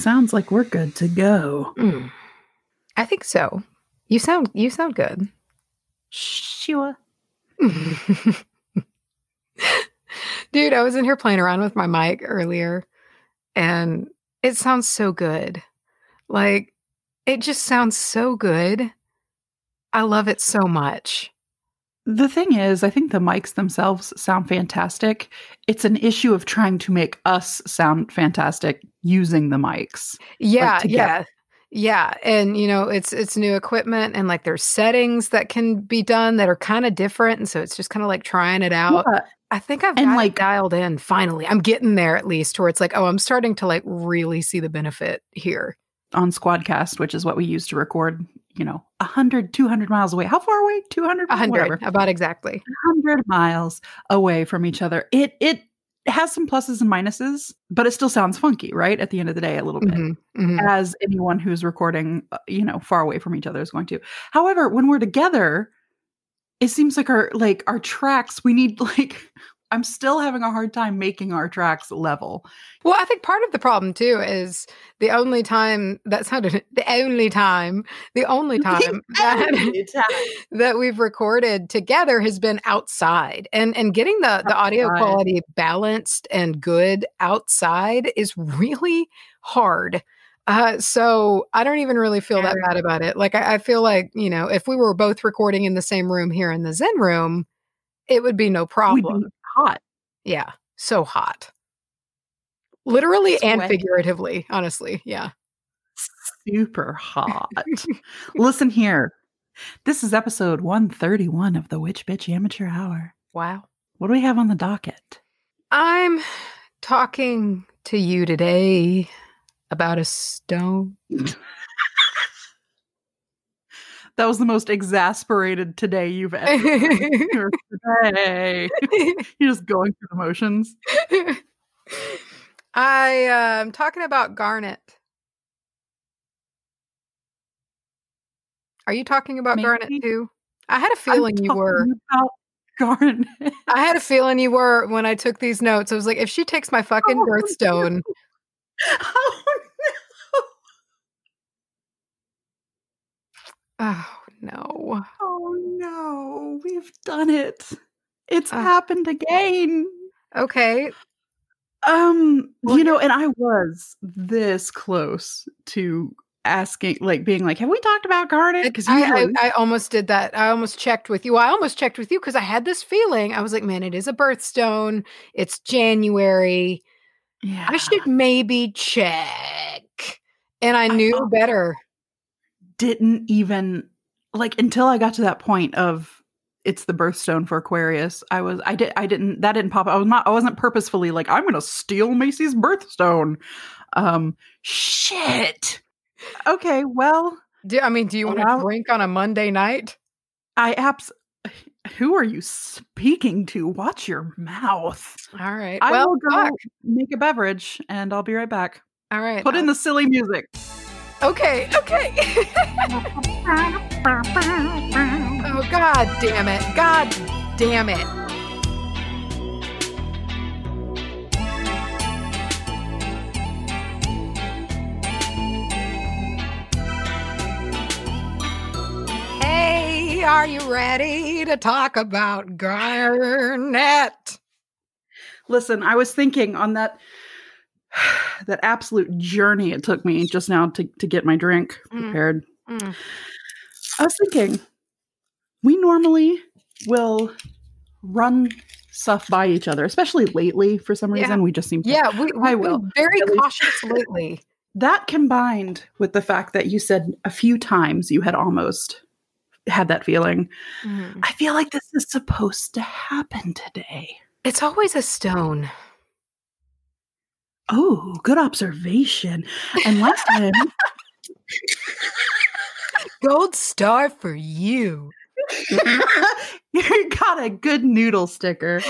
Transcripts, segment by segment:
sounds like we're good to go. I think so. You sound good. Sure. Dude, I was in here playing around with my mic earlier, and it sounds so good. Like, it just sounds so good. I love it so much. The thing is, I think the mics themselves sound fantastic. It's an issue of trying to make us sound fantastic using the mics. Yeah, yeah. And it's new equipment, and like there's settings that can be done that are kind of different, and so it's just kind of like trying it out. Yeah. I think I've got it dialed in finally. I'm getting there at least, where it's like, oh, I'm starting to like really see the benefit here. On Squadcast, which is what we use to record, 100, 200 miles away. How far away? 200? 100, whatever. about exactly. 100 miles away from each other. It has some pluses and minuses, but it still sounds funky, right? At the end of the day, a little bit, as anyone who's recording, far away from each other is going to. However, when we're together, it seems like our tracks, we need I'm still having a hard time making our tracks level. Well, I think part of the problem too is the only time that we've recorded together has been outside, and getting the audio quality balanced and good outside is really hard. So I don't even really feel that bad about it. Like I feel like, if we were both recording in the same room here in the Zen room, it would be no problem. Hot. Yeah. So hot. Literally and figuratively, honestly. Yeah. Super hot. Listen here. This is episode 131 of the Witch Bitch Amateur Hour. Wow. What do we have on the docket? I'm talking to you today about a stone. That was the most exasperated today you've ever been. Today. You're just going through the motions. I am talking about Garnet. Are you talking about Garnet too? I had a feeling you were. About Garnet. I had a feeling you were when I took these notes. I was like, if she takes my fucking birthstone. Oh, Oh, no. Oh, no. We've done it. It's happened again. Okay. And I was this close to asking, being like, have we talked about Garnet? Because I almost did that. I almost checked with you. I almost checked with you because I had this feeling. I was like, man, it is a birthstone. It's January. Yeah. I should maybe check. And I knew better. Didn't even until I got to that point of it's the birthstone for Aquarius. That didn't pop. I wasn't purposefully like, I'm going to steal Macy's birthstone. Shit. Okay. Well, do you want to drink on a Monday night? Who are you speaking to? Watch your mouth. All right. I will go make a beverage and I'll be right back. All right. Put in the silly music. Okay. Oh, God damn it. God damn it. Hey, are you ready to talk about Garnet? Listen, I was thinking on that absolute journey it took me just now to get my drink prepared. I was thinking, we normally will run stuff by each other, especially lately. For some reason, we just seem to. Yeah, we've been very cautious lately. That combined with the fact that you said a few times you had almost had that feeling. I feel like this is supposed to happen today. It's always a stone. Oh, good observation. And last time... Gold star for you. You got a good noodle sticker.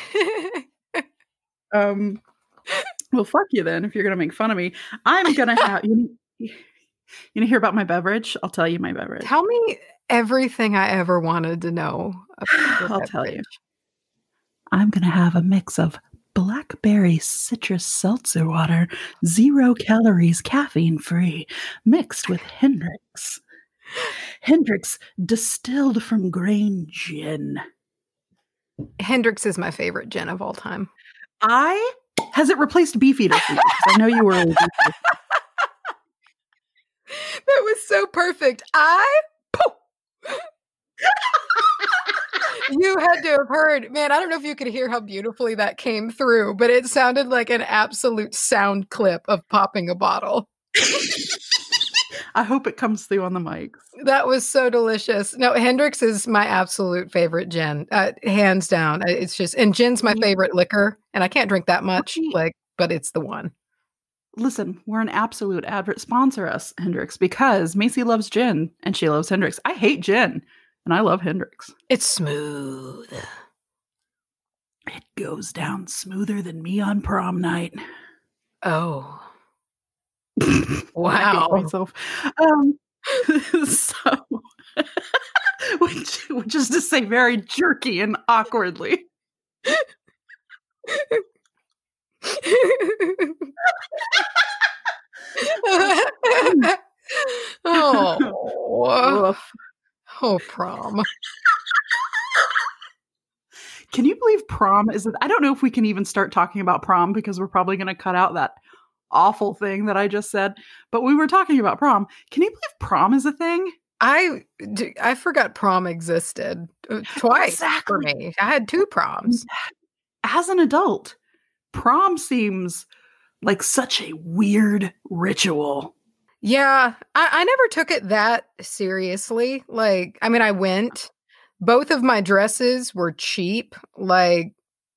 Well, fuck you then if you're going to make fun of me. I'm going to have... You hear about my beverage? I'll tell you my beverage. Tell me everything I ever wanted to know about your I'll tell you. I'm going to have a mix of blackberry citrus seltzer water, 0 calories, caffeine free, mixed with Hendrick's. Hendrick's distilled from grain gin. Hendrick's is my favorite gin of all time. Has it replaced Beefeater for you? Because I know you were a Beefeater. That was so perfect. You had to have heard, man, I don't know if you could hear how beautifully that came through, but it sounded like an absolute sound clip of popping a bottle. I hope it comes through on the mics. That was so delicious. No, Hendrick's is my absolute favorite gin, hands down. It's just, and gin's my favorite liquor, and I can't drink that much, but it's the one. Listen, we're an absolute advert. Sponsor us, Hendrick's, because Macy loves gin and she loves Hendrick's. I hate gin and I love Hendrick's. It's smooth. It goes down smoother than me on prom night. Oh. Wow. I hate myself. So, which is to say very jerky and awkwardly. Oh, prom. Can you believe prom is I don't know if we can even start talking about prom because we're probably going to cut out that awful thing that I just said, but we were talking about prom. Can you believe prom is a thing? I forgot prom existed twice for me. I had 2 proms. As an adult, prom seems like such a weird ritual. Yeah, I never took it that seriously. Like, I mean, I went. Both of my dresses were cheap, like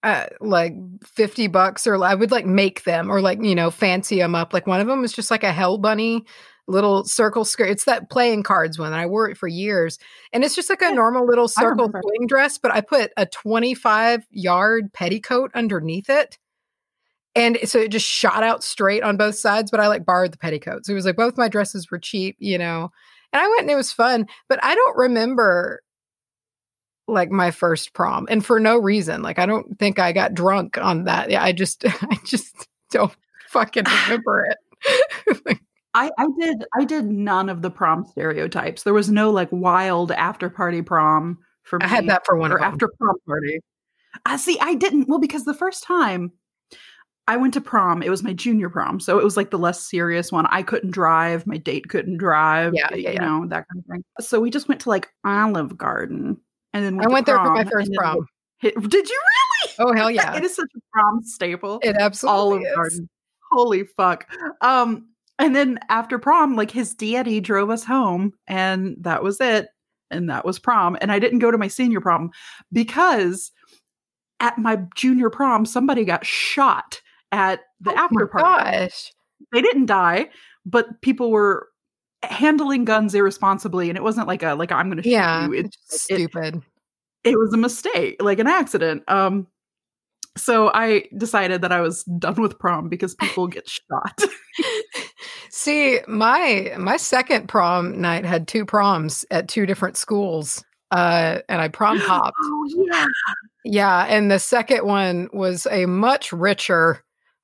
$50, or I would like make them or like, fancy them up. Like one of them was just like a Hell Bunny little circle skirt. It's that playing cards one. I wore it for years. And it's just like a normal little circle swing dress, but I put a 25-yard petticoat underneath it. And so it just shot out straight on both sides, but I like borrowed the petticoats. It was like both my dresses were cheap, and I went and it was fun, but I don't remember like my first prom, and for no reason. Like, I don't think I got drunk on that. Yeah, I just don't fucking remember it. I did none of the prom stereotypes. There was no like wild after party prom for me. I had that for one or after prom party. See, I didn't. Well, because the first time I went to prom, it was my junior prom. So it was like the less serious one. I couldn't drive. My date couldn't drive. Yeah. That kind of thing. So we just went to like Olive Garden. And then I went there for my first prom. Did you really? Oh, hell yeah. It is such a prom staple. It absolutely Olive is. Garden. Holy fuck. And then after prom, like his daddy drove us home and that was it. And that was prom. And I didn't go to my senior prom because at my junior prom, somebody got shot at the after party. Gosh. They didn't die, but people were handling guns irresponsibly. And it wasn't like I'm going to shoot you. It's stupid. It was a mistake, like an accident. So I decided that I was done with prom because people get shot. See, my second prom night had 2 proms at 2 different schools. And I prom hopped. Oh, yeah. Yeah. And the second one was a much richer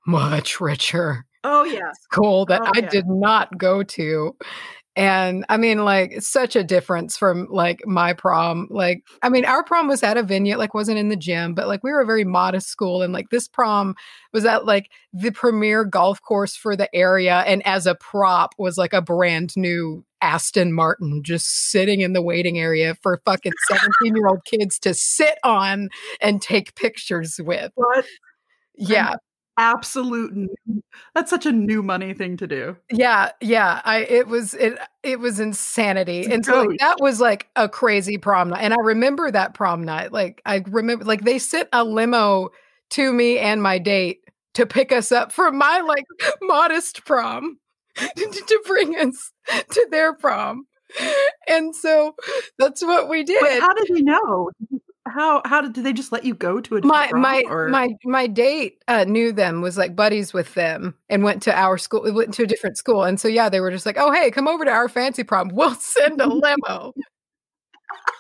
Oh, yeah. school that I did not go to. And I mean, like, it's such a difference from like my prom. Like, I mean, our prom was at a venue, like wasn't in the gym, but like we were a very modest school. And like this prom was at like the premier golf course for the area. And as a prop was like a brand new Aston Martin just sitting in the waiting area for fucking 17-year-old kids to sit on and take pictures with. What? Yeah. That's such a new money thing to do. Yeah. It was insanity. And so like, that was like a crazy prom night. And I remember that prom night. Like I remember like they sent a limo to me and my date to pick us up from my like modest prom to bring us to their prom. And so that's what we did. Wait, how did you know? How did they just let you go to a different prom? My date knew them, was like buddies with them, and went to our school. We went to a different school, and so yeah, they were just like, "Oh, hey, come over to our fancy prom. We'll send a limo."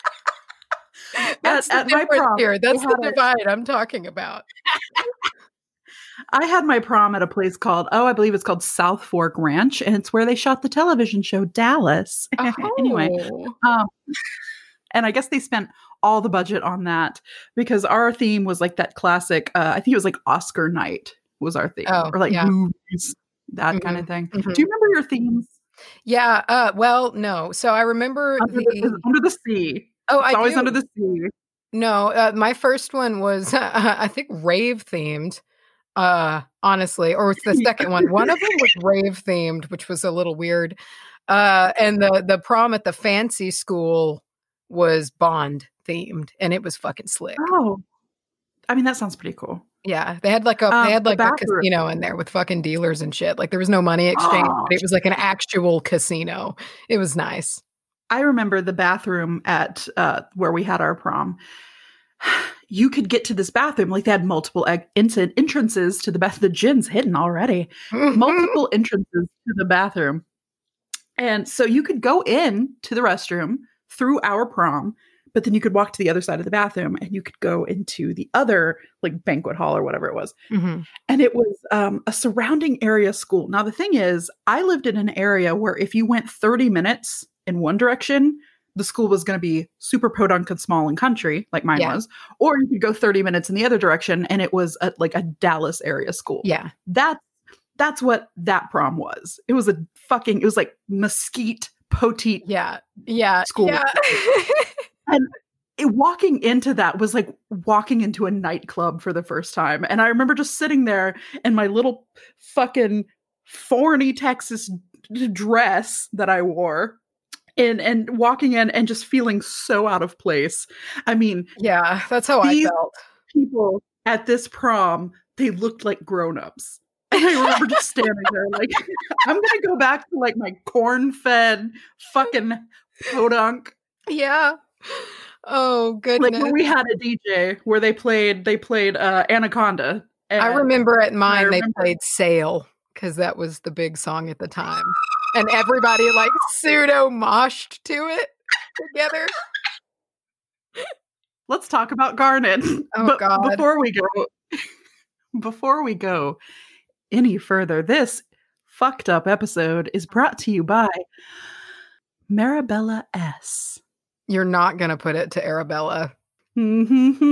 That's the difference here. That's the divide I'm talking about. I had my prom at a place called, I believe it's called South Fork Ranch, and it's where they shot the television show Dallas. Anyway, and I guess they spent all the budget on that because our theme was like that classic, I think it was like Oscar night was our theme, or like movies, that kind of thing. Do you remember your themes? Yeah. Well, no. So I remember Under the Sea. Oh, it's always Under the Sea. No, my first one was I think rave themed. Honestly, or it's the second one. One of them was rave themed, which was a little weird. And the prom at the fancy school was Bond themed, and it was fucking slick. Oh, I mean, that sounds pretty cool. Yeah, they had like a casino in there with fucking dealers and shit. Like there was no money exchange, but it was like an actual casino. It was nice. I remember the bathroom at where we had our prom. You could get to this bathroom, like they had multiple entrances to the bath. The gin's hidden already. Multiple entrances to the bathroom. And so you could go in to the restroom through our prom, but then you could walk to the other side of the bathroom and you could go into the other like banquet hall or whatever it was. And it was a surrounding area school. Now, the thing is, I lived in an area where if you went 30 minutes in one direction, the school was going to be super podunk and small and country like mine was, or you could go 30 minutes in the other direction and it was like a Dallas area school. Yeah. That's what that prom was. It was like Mesquite, Poteet school. Yeah. And walking into that was like walking into a nightclub for the first time. And I remember just sitting there in my little fucking Forney, Texas dress that I wore. And walking in and just feeling so out of place. I mean, yeah, that's how I felt. People at this prom, they looked like grown-ups. And I remember just standing there like, I'm going to go back to like my corn-fed fucking podunk. Yeah. Oh, goodness. Like when we had a DJ where they played Anaconda. I remember at mine they played Sail because that was the big song at the time. And everybody like pseudo moshed to it together. Let's talk about Garnet. Oh, God. Before we go any further, this fucked up episode is brought to you by Marabella S. You're not going to put it to Arabella. Wait,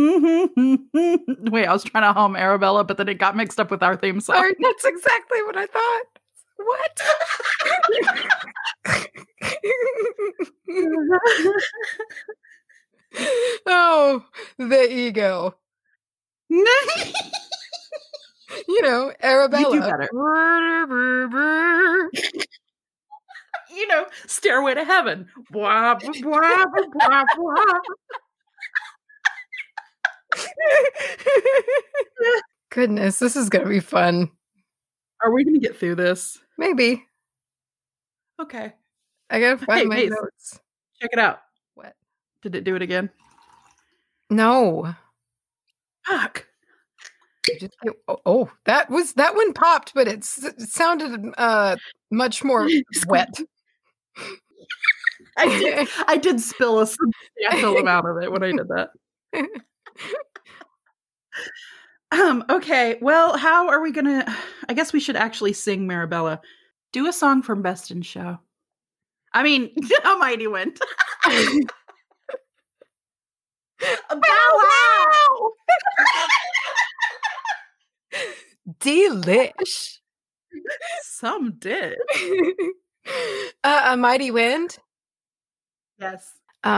I was trying to hum Arabella, but then it got mixed up with our theme song. Sorry, that's exactly what I thought. What? Oh, the ego. You know, Arabella. You do better. You know, Stairway to Heaven. Blah, blah, blah, blah, blah. Goodness, this is going to be fun. Are we going to get through this? Maybe. Okay. I got to find my notes. Check it out. What? Did it do it again? No. Fuck. That one popped, but it sounded much more wet. I did spill a substantial amount of it when I did that. Okay, well, how are we gonna? I guess we should actually sing Marabella. Do a song from Best in Show. I mean, A Mighty Wind. Bow wow! Delish. Some did. A Mighty Wind. Yes.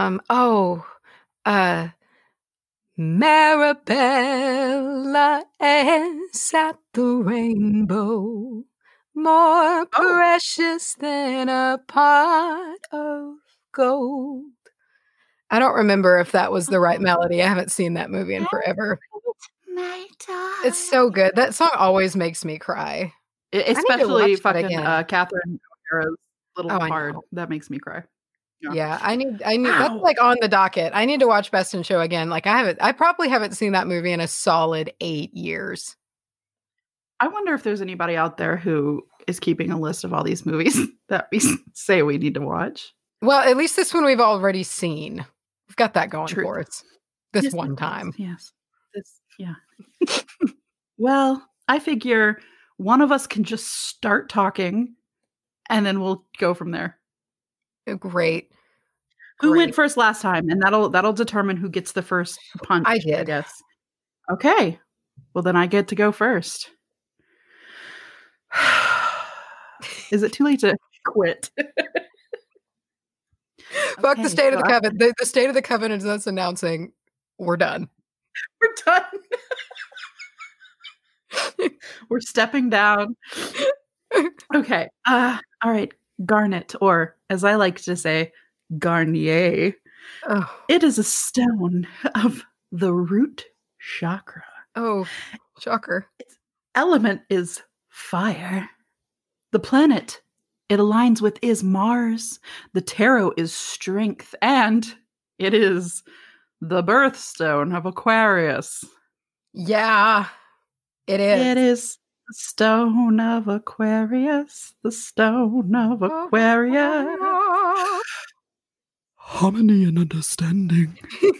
Marabella is at the rainbow, more precious than a pot of gold. I don't remember if that was the right melody. I haven't seen that movie in forever. It's so good. That song always makes me cry. Especially fucking Catherine O'Hara's little part. That makes me cry. Yeah, I need that's like on the docket. I need to watch Best in Show again. Like I probably haven't seen that movie in a solid 8 years. I wonder if there's anybody out there who is keeping a list of all these movies that we say we need to watch. Well, at least this one we've already seen. We've got that going for us this one time. Yes. Yeah. Well, I figure one of us can just start talking and then we'll go from there. Great. Who went first last time? And that'll determine who gets the first punch, I did. I guess. Okay. Well, then I get to go first. Is it too late to quit? Fuck the State of the Covenant. The State of the Covenant is us announcing we're done. We're done. We're stepping down. Okay. All right. Garnet, or as I like to say, Garnier. Oh. It is a stone of the root chakra. Oh, shocker. Its element is fire. The planet it aligns with is Mars. The tarot is strength, and it is the birthstone of Aquarius. Yeah, it is. It is the stone of Aquarius. The stone of Aquarius. Harmony and understanding.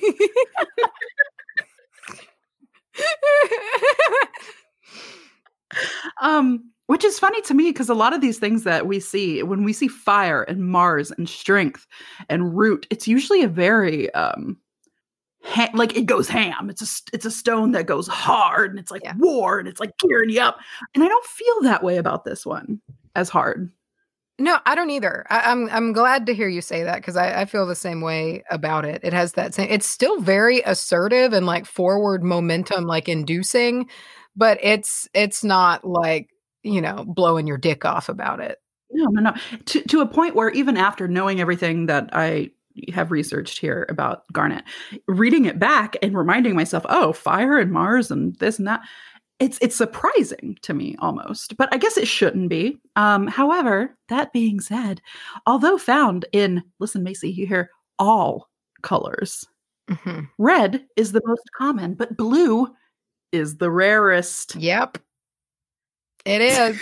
Which is funny to me because a lot of these things that we see, when we see fire and Mars and strength and root, it's usually a very like it goes ham. It's a stone that goes hard and it's like war and it's like gearing you up. And I don't feel that way about this one as hard. No, I don't either. I'm glad to hear you say that because I feel the same way about it. It has that same. It's still very assertive and like forward momentum, like inducing, but it's not like, blowing your dick off about it. No. To a point where even after knowing everything that I have researched here about Garnet, reading it back and reminding myself, oh, fire and Mars and this and that, it's surprising to me almost, but I guess it shouldn't be. However, that being said, although found in, listen, Macy, you hear all colors. Mm-hmm. Red is the most common, but blue is the rarest. Yep. It is.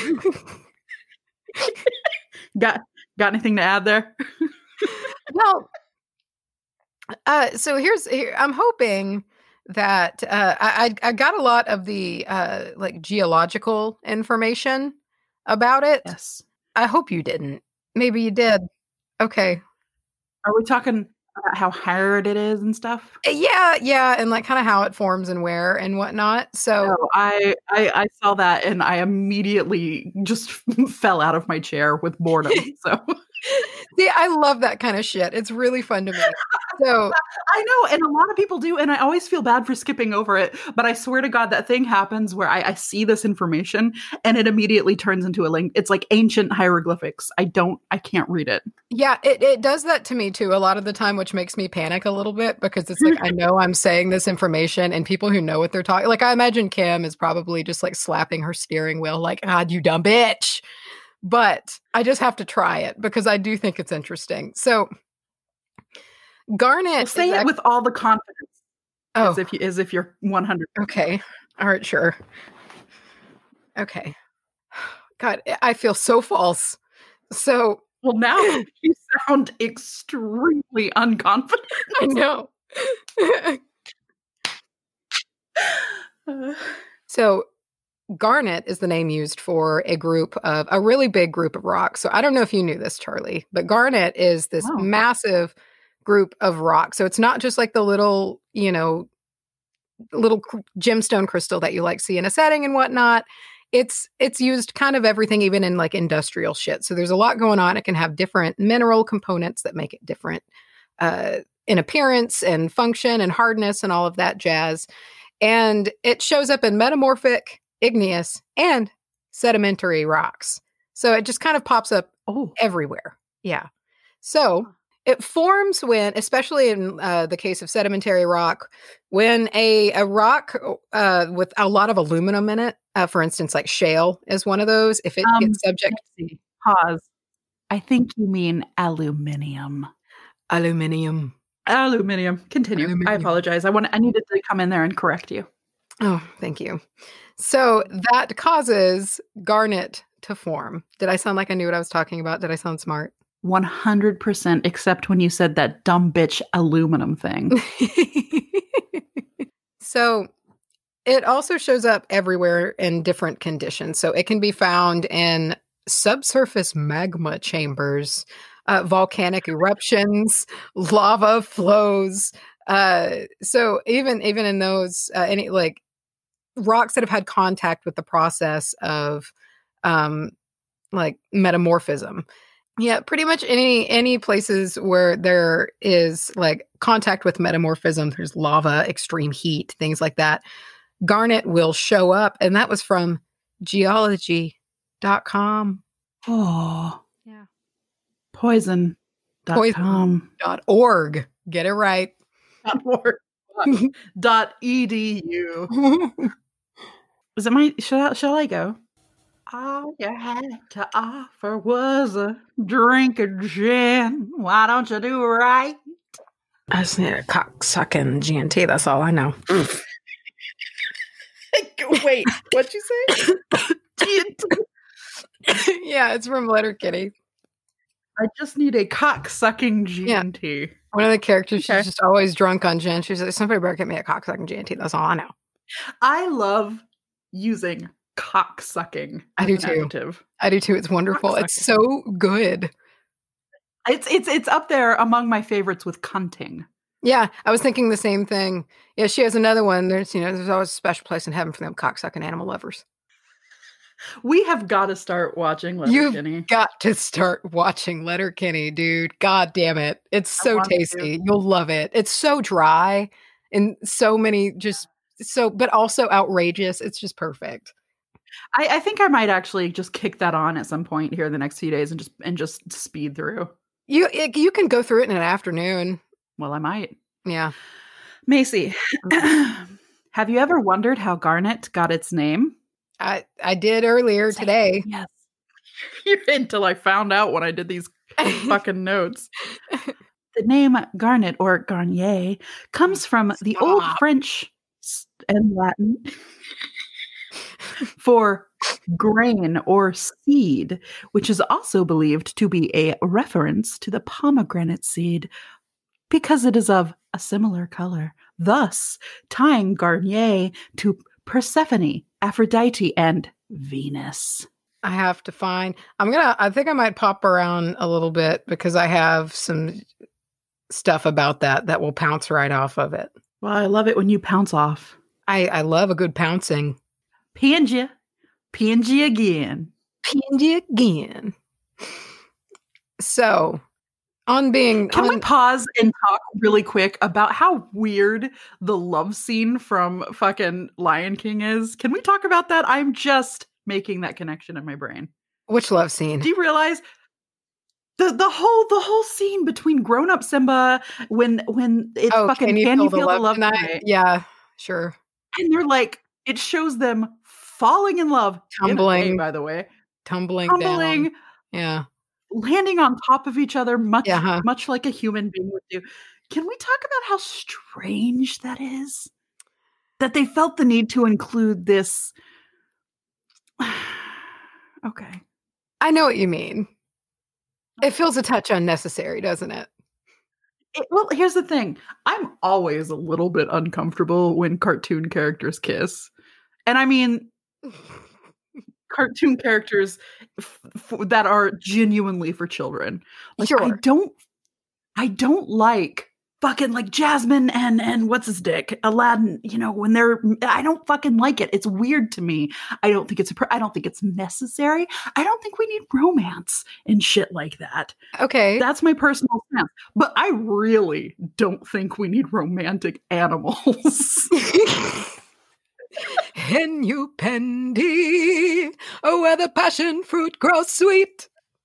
Got anything to add there? Well, so here I'm hoping that I got a lot of the like geological information about it. Yes. I hope you didn't. Maybe you did. Okay. Are we talking about how hard it is and stuff? Yeah, and like kind of how it forms and where and whatnot. So no, I saw that and I immediately just fell out of my chair with boredom. So see, I love that kind of shit. It's really fun to me. So I know, and a lot of people do, and I always feel bad for skipping over it. But I swear to God, that thing happens where I see this information and it immediately turns into a link. It's like ancient hieroglyphics. I can't read it. Yeah, it does that to me too a lot of the time, which makes me panic a little bit because it's like I know I'm saying this information and people who know what they're talking. Like I imagine Kim is probably just like slapping her steering wheel, like, God, you dumb bitch. But I just have to try it because I do think it's interesting. So Garnet, say it with all the confidence. Oh, as if you're 100. Okay. All right. Sure. Okay. God, I feel so false. So well, now you sound extremely unconfident. I know. So Garnet is the name used for a really big group of rocks. So I don't know if you knew this, Charlie, but Garnet is this massive group of rocks. So it's not just like the little gemstone crystal that you like see in a setting and whatnot. It's used kind of everything, even in like industrial shit. So there's a lot going on. It can have different mineral components that make it different in appearance and function and hardness and all of that jazz. And it shows up in metamorphic, igneous, and sedimentary rocks. So it just kind of pops up everywhere. Yeah. So it forms when, especially in the case of sedimentary rock, when a rock with a lot of aluminum in it, for instance, like shale is one of those, if it gets subject... Pause. I think you mean aluminium. Aluminium. Continue. Aluminium. I apologize. I needed to come in there and correct you. Oh, thank you. So that causes garnet to form. Did I sound like I knew what I was talking about? Did I sound smart? 100%, except when you said that dumb bitch aluminum thing. So It also shows up everywhere in different conditions. So it can be found in subsurface magma chambers, volcanic eruptions, lava flows. So even in those, any like rocks that have had contact with the process of like metamorphism. Yeah, pretty much any places where there is like contact with metamorphism, there's lava, extreme heat, things like that. Garnet will show up, and that was from geology.com. Oh. Yeah. Poison.com. Poison.org. Get it right. .edu. Was it my shall I go? All you had to offer was a drink of gin. Why don't you do right? I just need a cock-sucking GNT. That's all I know. Wait, what'd you say? Yeah, it's from Letterkenny. I just need a cock-sucking GNT. Yeah. One of the characters, she's just always drunk on gin. She's like, somebody better get me a cock-sucking GNT. That's all I know. I love using cock-sucking. I do too. Adjective. I do too. It's wonderful. It's so good. It's up there among my favorites with cunting. Yeah, I was thinking the same thing. Yeah, she has another one. There's always a special place in heaven for them cocksucking animal lovers. We have got to start watching Letterkenny. You've got to start watching Letterkenny, dude. God damn it. It's so tasty. You'll love it. It's so dry and so many but also outrageous. It's just perfect. I think I might actually just kick that on at some point here in the next few days and just speed through. You can go through it in an afternoon. Well, I might. Yeah. Macy, have you ever wondered how Garnet got its name? I did earlier today. Yes. Until I found out when I did these fucking notes. The name Garnet or Garnier comes from the Old French and Latin for grain or seed, which is also believed to be a reference to the pomegranate seed because it is of a similar color, thus tying Garnier to Persephone, Aphrodite, and Venus. I have to find. I think I might pop around a little bit because I have some stuff about that will pounce right off of it. Well, I love it when you pounce off. I love a good pouncing. PNG again. PNG again. So, Can we pause and talk really quick about how weird the love scene from fucking Lion King is? Can we talk about that? I'm just making that connection in my brain. Which love scene? Do you realize the whole scene between grown-up Simba when it's fucking Can You Feel the Love Tonight? Yeah, sure. And they're like, it shows them falling in love, tumbling, by the way, tumbling down. Yeah. Landing on top of each other, much like a human being would do. Can we talk about how strange that is? That they felt the need to include this. Okay. I know what you mean. It feels a touch unnecessary, doesn't it? Well, here's the thing. I'm always a little bit uncomfortable when cartoon characters kiss. And I mean... cartoon characters that are genuinely for children. Like, sure. I don't like fucking like Jasmine and what's his dick, Aladdin. When I don't fucking like it. It's weird to me. I don't think it's necessary. I don't think we need romance and shit like that. Okay, that's my personal stance. But I really don't think we need romantic animals. Henny Pendy, where the passion fruit grows sweet.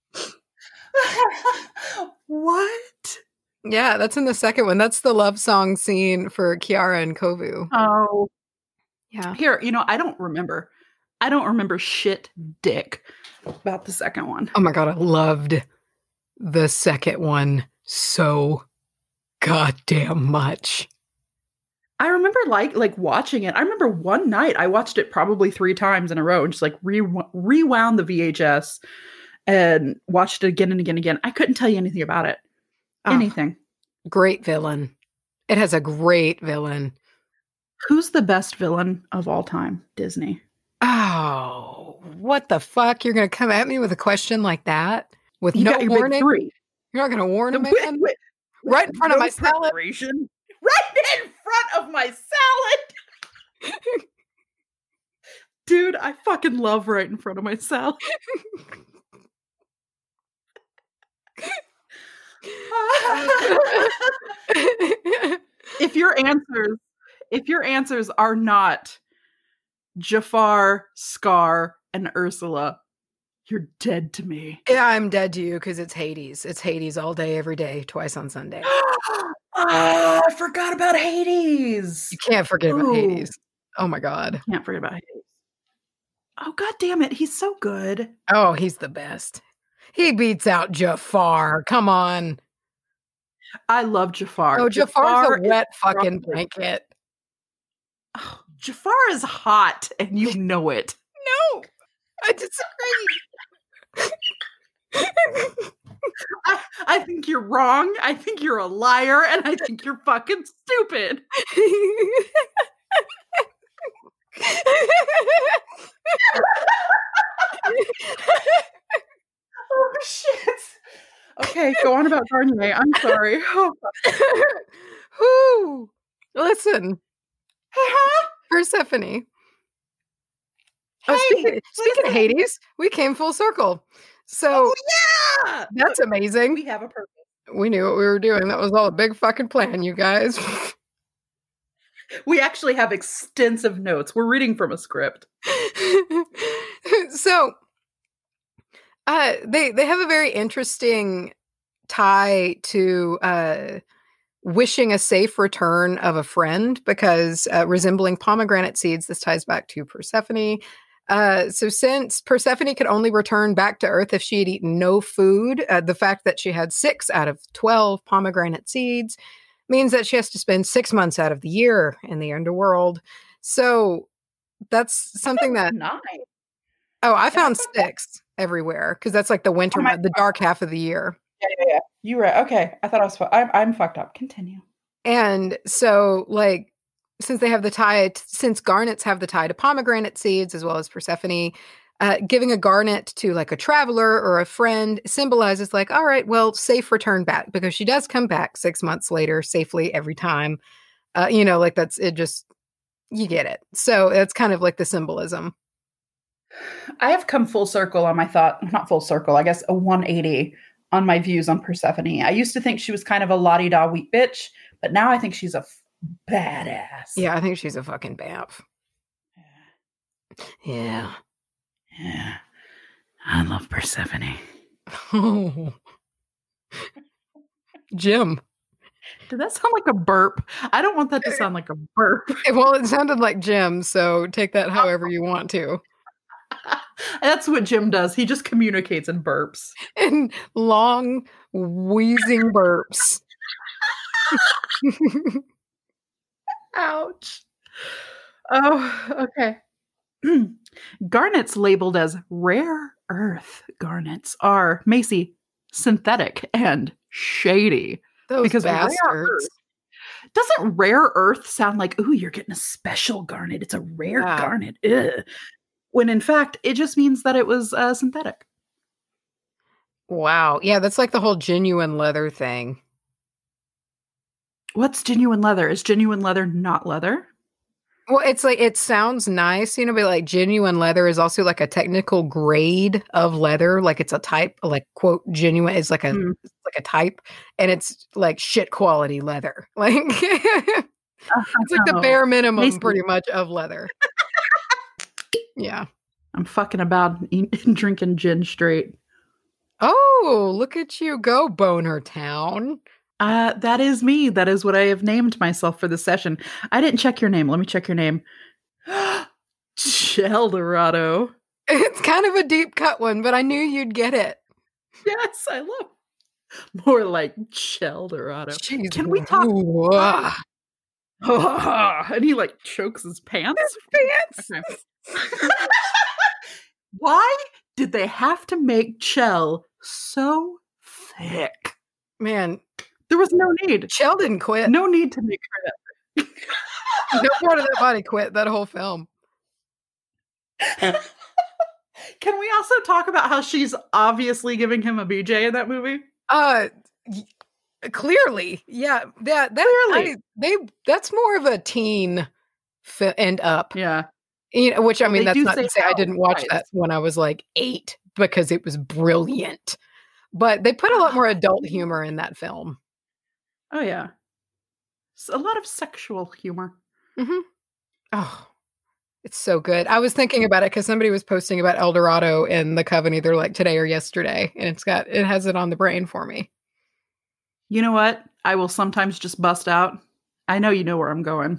What? Yeah, that's in the second one. That's the love song scene for Kiara and Kovu. Oh. Yeah. Here, I don't remember shit dick about the second one. Oh my God, I loved the second one so goddamn much. I remember like watching it. I remember one night I watched it probably 3 times in a row and just like rewound the VHS and watched it again and again and again. I couldn't tell you anything about it. Anything. Great villain. It has a great villain. Who's the best villain of all time? Disney. Oh, what the fuck? You're going to come at me with a question like that with You no got your warning? big three. You're not going to warn a man? Right in front of my salad? Right in front of my salad! Dude, I fucking love right in front of my salad. If your answers are not Jafar, Scar, and Ursula, you're dead to me. Yeah, I'm dead to you because it's Hades. It's Hades all day, every day, twice on Sunday. I forgot about Hades. You can't forget about Hades. Oh my God. Can't forget about Hades. Oh, God damn it. He's so good. Oh, he's the best. He beats out Jafar. Come on. I love Jafar. Oh, Jafar's a wet fucking blanket. Oh, Jafar is hot, and you know it. No, I disagree. I think you're wrong. I think you're a liar, and I think you're fucking stupid. Oh, shit. Okay, go on about Garnier. I'm sorry. Whoo! Listen. Persephone. Hey, speaking of Hades, we came full circle. So yeah! That's amazing. We have a purpose. We knew what we were doing. That was all a big fucking plan, you guys. We actually have extensive notes. We're reading from a script. So they have a very interesting tie to wishing a safe return of a friend because resembling pomegranate seeds, this ties back to Persephone. So since Persephone could only return back to Earth if she had eaten no food, the fact that she had 6 out of 12 pomegranate seeds means that she has to spend 6 months out of the year in the underworld. So that's something that... Nice. Oh, I found 6 everywhere because that's like the winter month, the dark half of the year. Yeah. You were okay. I thought I was. I'm fucked up. Continue. And so, like, since they have the tie, since garnets have the tie to pomegranate seeds as well as Persephone, giving a garnet to like a traveler or a friend symbolizes like, all right, well, safe return back because she does come back 6 months later safely every time. Like that's it. Just you get it. So that's kind of like the symbolism. I have come full circle on my thought, not full circle, I guess a 180 on my views on Persephone. I used to think she was kind of a la-di-da wheat bitch, but now I think she's a badass. Yeah, I think she's a fucking bamf. Yeah. I love Persephone. Oh. Jim. Did that sound like a burp? I don't want that to sound like a burp. Well, it sounded like Jim, so take that however you want to. That's what Jim does. He just communicates in burps. In long, wheezing burps. Ouch. Oh, okay. Garnets labeled as rare earth garnets are, Macy, synthetic and shady. Those because bastards. Doesn't rare earth sound like, ooh, you're getting a special garnet? It's a rare garnet. Ugh. When in fact, it just means that it was synthetic. Wow. Yeah, that's like the whole genuine leather thing. What's genuine leather? Is genuine leather not leather? Well, it's like, it sounds nice, but like genuine leather is also like a technical grade of leather. Like it's a type, like quote, genuine is like a type, and it's like shit quality leather. Like it's like the bare minimum pretty much of leather. Yeah. I'm fucking about drinking gin straight. Oh, look at you go, Boner Town. That is me. That is what I have named myself for this session. I didn't check your name. Let me check your name. Cheldorado. It's kind of a deep cut one, but I knew you'd get it. Yes, I love more like Cheldorado. Jeez, can we talk? And he like chokes his pants. Okay. Why did they have to make Chell so thick? Man, there was no need. Chell didn't quit. No need to make her that. No part of that body quit that whole film. Can we also talk about how she's obviously giving him a BJ in that movie? Clearly, yeah. Clearly. That's more of a teen end up. Yeah. Which, I mean, that's not to say I how, didn't watch right. that when I was like 8 because it was brilliant. But they put a lot more adult humor in that film. Oh, yeah. A lot of sexual humor. Mm-hmm. Oh, it's so good. I was thinking about it because somebody was posting about El Dorado in The Coven either like today or yesterday, and it has it on the brain for me. You know what? I will sometimes just bust out. I know you know where I'm going.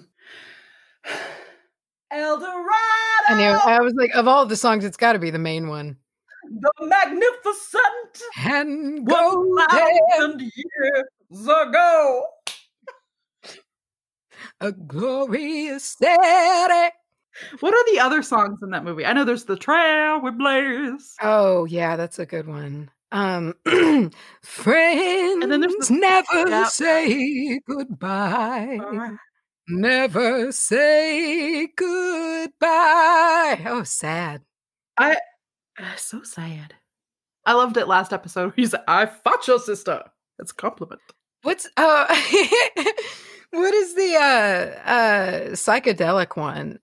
El Dorado! I was like, of all the songs, it's got to be the main one. The magnificent and 1,000 years ago. A glorious city. What are the other songs in that movie? I know there's The Trail with Blaze. Oh, yeah, that's a good one. Friends and then there's never say goodbye. Never say goodbye. Oh, sad. So sad. I loved it last episode. He said, I fought your sister. It's a compliment. What is the psychedelic one?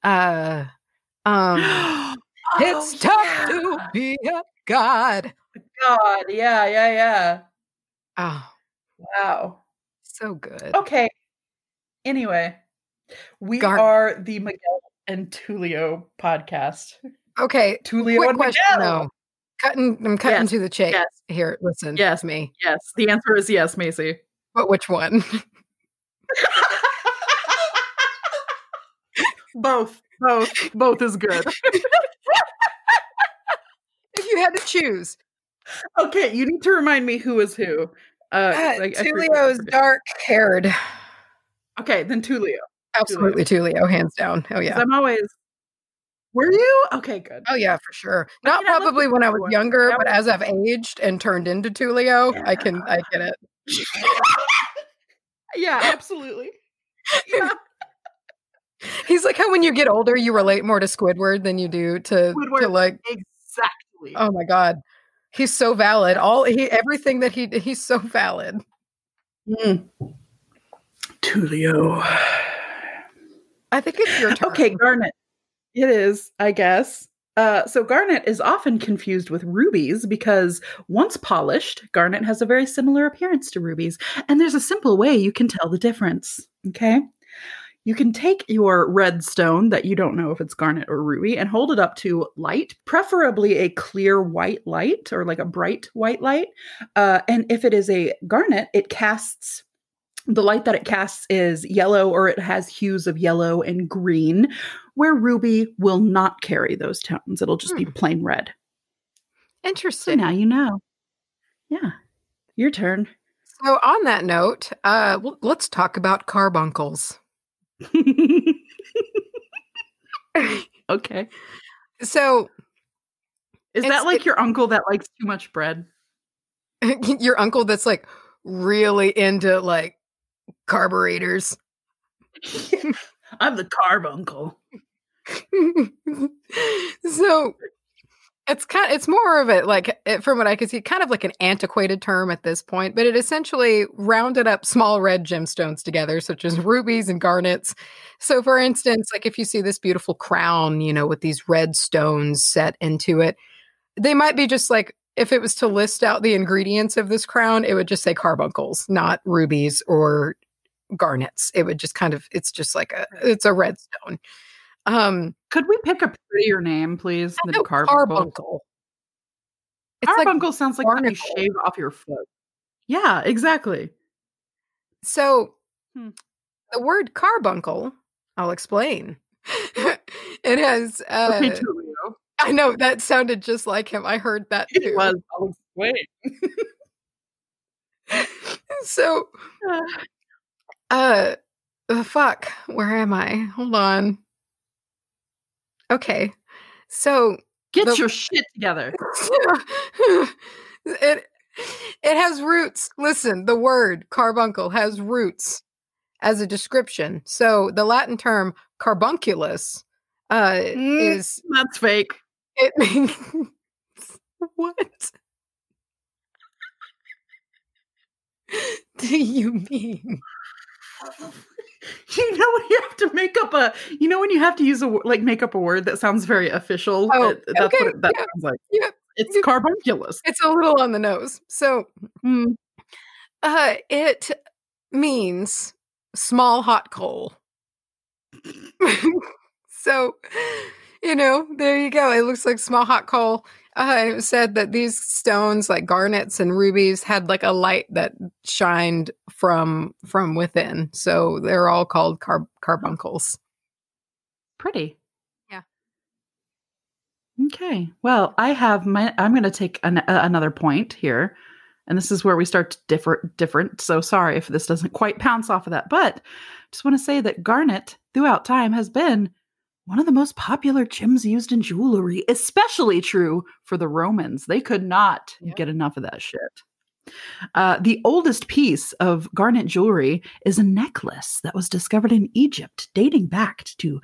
It's tough to be a god. God, yeah. Oh. Wow. So good. Okay. Anyway, we are the Miguel and Tulio podcast. Okay. Tulio quick and question, Miguel. I'm cutting to the chase. Yes. Here, listen yes. to me. Yes. The answer is yes, Macy. But which one? Both is good. If you had to choose. Okay, you need to remind me who is who. Tulio's dark-haired. Okay, then Tulio. Absolutely Tulio, hands down. Oh, yeah. I'm always... Were you? Okay, good. Oh, yeah, for sure. Not probably when I was younger, but as I've aged and turned into Tulio, yeah. I get it. Yeah, absolutely. Yeah. He's like how when you get older, you relate more to Squidward than you do to like... Exactly. Oh, my God. He's so valid. Everything that he's so valid. Tulio. I think it's your turn. Okay, Garnet. It is, I guess. So Garnet is often confused with rubies because once polished, Garnet has a very similar appearance to rubies. And there's a simple way you can tell the difference. Okay? You can take your red stone that you don't know if it's garnet or ruby and hold it up to light, preferably a clear white light or like a bright white light. And if it is a garnet, the light that it casts is yellow or it has hues of yellow and green, where ruby will not carry those tones. It'll just be plain red. Interesting. So now you know. Yeah. Your turn. So on that note, let's talk about carbuncles. Okay. So is that like your uncle that likes too much bread? Your uncle that's like really into like carburetors. I'm the carb uncle. So it's more of it, like, from what I can see, kind of like an antiquated term at this point, but it essentially rounded up small red gemstones together, such as rubies and garnets. So, for instance, like if you see this beautiful crown, with these red stones set into it, they might be just like, if it was to list out the ingredients of this crown, it would just say carbuncles, not rubies or garnets. It would just it's just like it's a red stone. Could we pick a prettier name, please? The carbuncle. Carbuncle like sounds like when you shave off your foot. Yeah, exactly. So the word carbuncle, I'll explain. It has okay, Tulio. I know that sounded just like him. I heard that too. It was. I'll explain. So fuck, where am I? Hold on. Okay, so get your shit together. It has roots. Listen, the word carbuncle has roots as a description. So the Latin term carbunculus is... That's fake. It means... What do you mean? You know when you have to make up when you have to use make up a word that sounds very official. Oh, That's okay. what that sounds like. Yeah. It's carbunculus. It's a little on the nose. So it means small hot coal. So, there you go. It looks like small hot coal. And it was said that these stones, like garnets and rubies, had like a light that shined from within. So they're all called carbuncles. Pretty. Yeah. Okay. Well, I'm going to take another point here. And this is where we start to different. So sorry if this doesn't quite pounce off of that. But just want to say that garnet throughout time has been one of the most popular gems used in jewelry, especially true for the Romans. They could not get enough of that shit. The oldest piece of garnet jewelry is a necklace that was discovered in Egypt, dating back to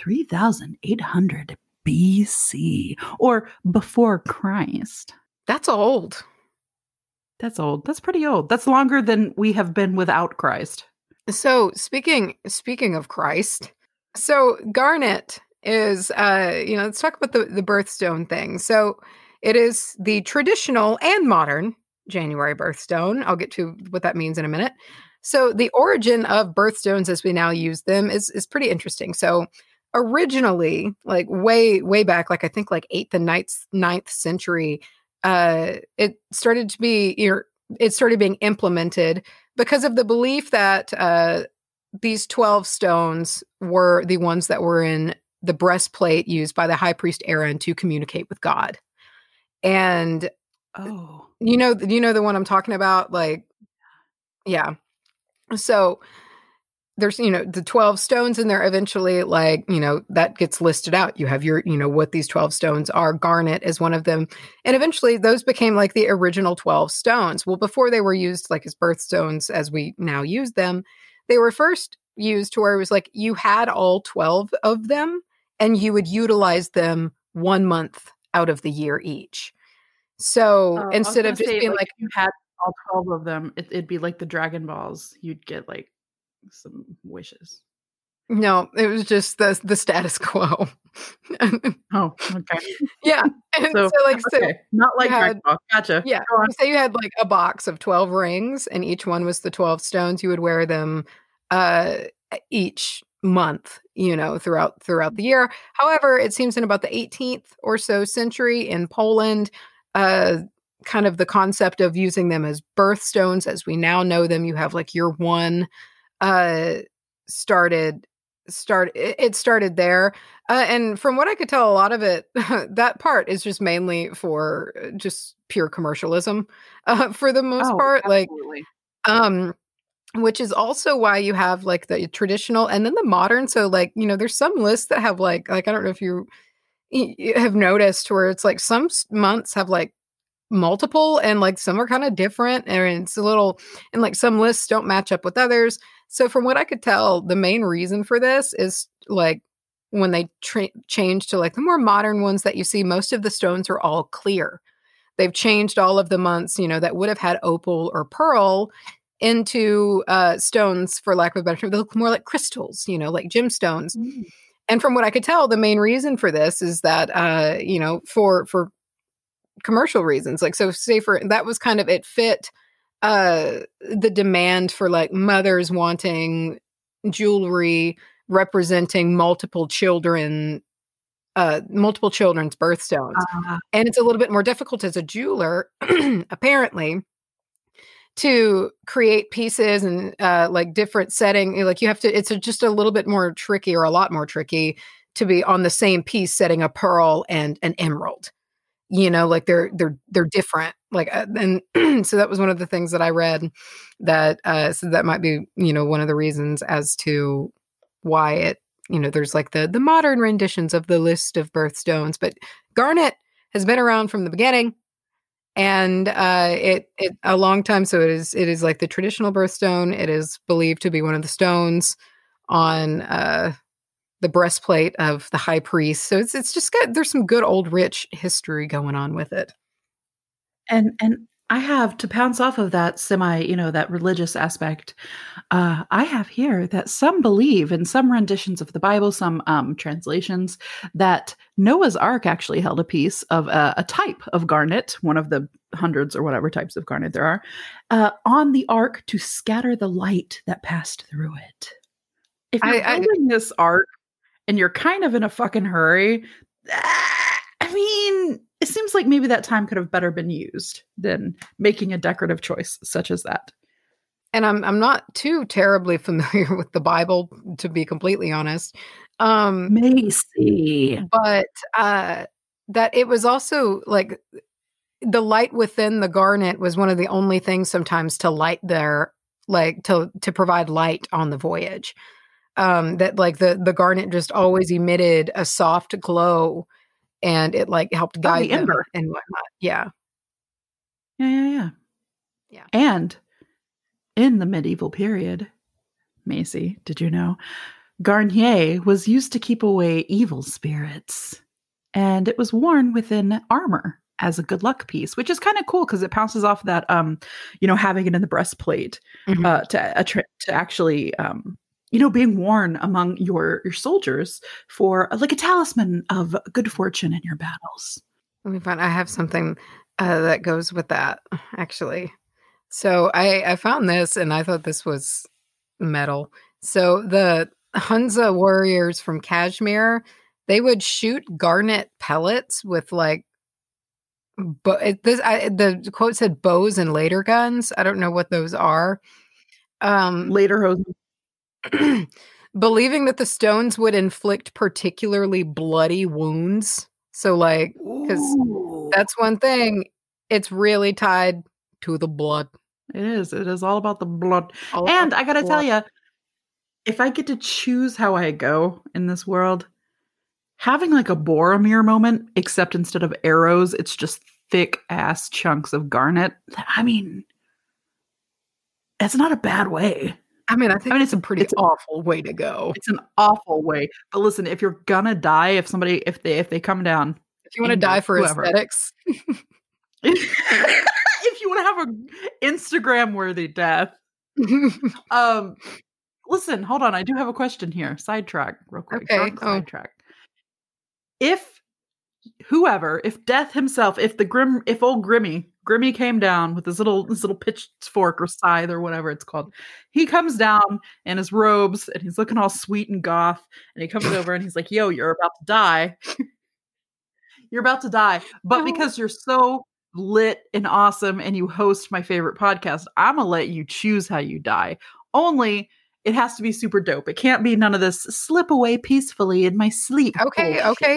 3,800 BC, or before Christ. That's old. That's old. That's pretty old. That's longer than we have been without Christ. So speaking of Christ, so garnet is, let's talk about the birthstone thing. So it is the traditional and modern January birthstone. I'll get to what that means in a minute. So the origin of birthstones as we now use them is pretty interesting. So originally, like way back, like I think like 8th and 9th century, it started being implemented because of the belief that these 12 stones were the ones that were in the breastplate used by the high priest Aaron to communicate with God. And you know the one I'm talking about? Like, yeah. So there's, the 12 stones in there eventually, like, that gets listed out. You have your, what these 12 stones are. Garnet is one of them. And eventually those became like the original 12 stones. Well, before they were used like as birthstones as we now use them, they were first used to where it was like you had all 12 of them and you would utilize them 1 month out of the year each. So instead of just being like you had all 12 of them, it'd be like the Dragon Balls. You'd get like some wishes. No, it was just the status quo. Oh, okay. Yeah. And so not like Dragon Ball. Gotcha. Yeah. So you had like a box of 12 rings and each one was the 12 stones. You would wear them each month, throughout the year. However, it seems in about the 18th or so century in Poland, kind of the concept of using them as birthstones as we now know them. You have like year one started there. And from what I could tell, a lot of it, that part is just mainly for just pure commercialism for the most part. Absolutely. Like, which is also why you have like the traditional and then the modern. So like, there's some lists that have like, I don't know if you have noticed where it's like some months have like multiple and like some are kind of different and it's a little, and like some lists don't match up with others. So from what I could tell, the main reason for this is like when they changed to like the more modern ones that you see, most of the stones are all clear. They've changed all of the months, that would have had opal or pearl into stones, for lack of a better term. They look more like crystals, like gemstones. Mm. And from what I could tell, the main reason for this is that, for commercial reasons, like, so say for, that was kind of, it fit the demand for like mothers wanting jewelry representing multiple children's birthstones. And it's a little bit more difficult as a jeweler, apparently, to create pieces and like different setting. Like you have to, it's just a little bit more tricky, or a lot more tricky, to be on the same piece setting a pearl and an emerald. Like they're different. Like, and so that was one of the things that I read that, so that might be, one of the reasons as to why it, there's like the modern renditions of the list of birthstones, but garnet has been around from the beginning. And it a long time. So it is like the traditional birthstone. It is believed to be one of the stones on the breastplate of the high priest. So it's just got, there's some good old rich history going on with it. And I have, to pounce off of that that religious aspect, I have here that some believe in some renditions of the Bible, some translations, that Noah's Ark actually held a piece of a type of garnet, one of the hundreds or whatever types of garnet there are, on the ark to scatter the light that passed through it. If you're building this ark and you're kind of in a fucking hurry, I mean, it seems like maybe that time could have better been used than making a decorative choice such as that. And I'm not too terribly familiar with the Bible, to be completely honest. Macy. But that it was also like the light within the garnet was one of the only things sometimes to light their, like to provide light on the voyage. That like the garnet just always emitted a soft glow, and it like helped guide them and whatnot. Yeah. Yeah. And in the medieval period, Macy, did you know, Garnier was used to keep away evil spirits, and it was worn within armor as a good luck piece, which is kind of cool because it bounces off that, having it in the breastplate to actually, being worn among your soldiers for like a talisman of good fortune in your battles. Let me find. I have something that goes with that, actually. So I found this, and I thought this was metal. So the Hunza warriors from Kashmir, they would shoot garnet pellets with like, the quote said bows and later guns. I don't know what those are. Later hose. Believing that the stones would inflict particularly bloody wounds. So like, because that's one thing, it's really tied to the blood. It is all about the blood. And I gotta tell you, if I get to choose how I go in this world, having like a Boromir moment, except instead of arrows, it's just thick ass chunks of garnet. I mean, it's not a bad way. I mean, it's a pretty awful way to go. It's an awful way. But listen, if you're gonna die, if they come down, if you want to die for aesthetics, if you want to have an Instagram worthy death, listen, hold on. I do have a question here. Sidetrack, real quick. Okay. Sidetrack. If Death himself, if old Grimmy came down with this little pitchfork or scythe or whatever it's called, he comes down in his robes and he's looking all sweet and goth, and he comes over and he's like, "Yo, you're about to die. You're about to die." But because you're so lit and awesome and you host my favorite podcast, I'm gonna let you choose how you die. Only it has to be super dope. It can't be none of this slip away peacefully in my sleep. Okay.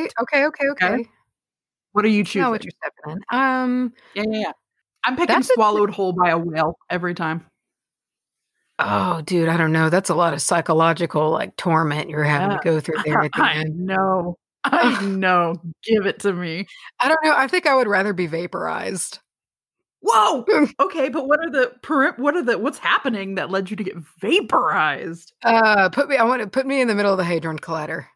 What are you choosing? I know what you're stepping in. Yeah. I'm picking swallowed whole by a whale every time. Oh, dude, I don't know. That's a lot of psychological like torment you're having to go through there at the end. I know. Give it to me. I don't know. I think I would rather be vaporized. Whoa. Okay, but what's happening that led you to get vaporized? Put me in the middle of the Hadron Collider.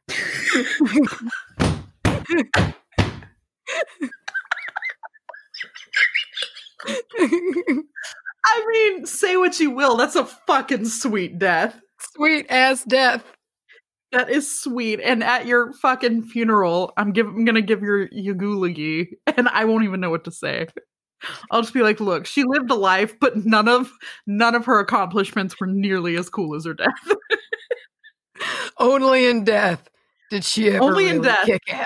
I mean, say what you will. That's a fucking sweet death. Sweet ass death. That is sweet. And at your fucking funeral, I'm gonna give your eulogy, and I won't even know what to say. I'll just be like, look, she lived a life, but none of her accomplishments were nearly as cool as her death. Only in death did she ever kick ass.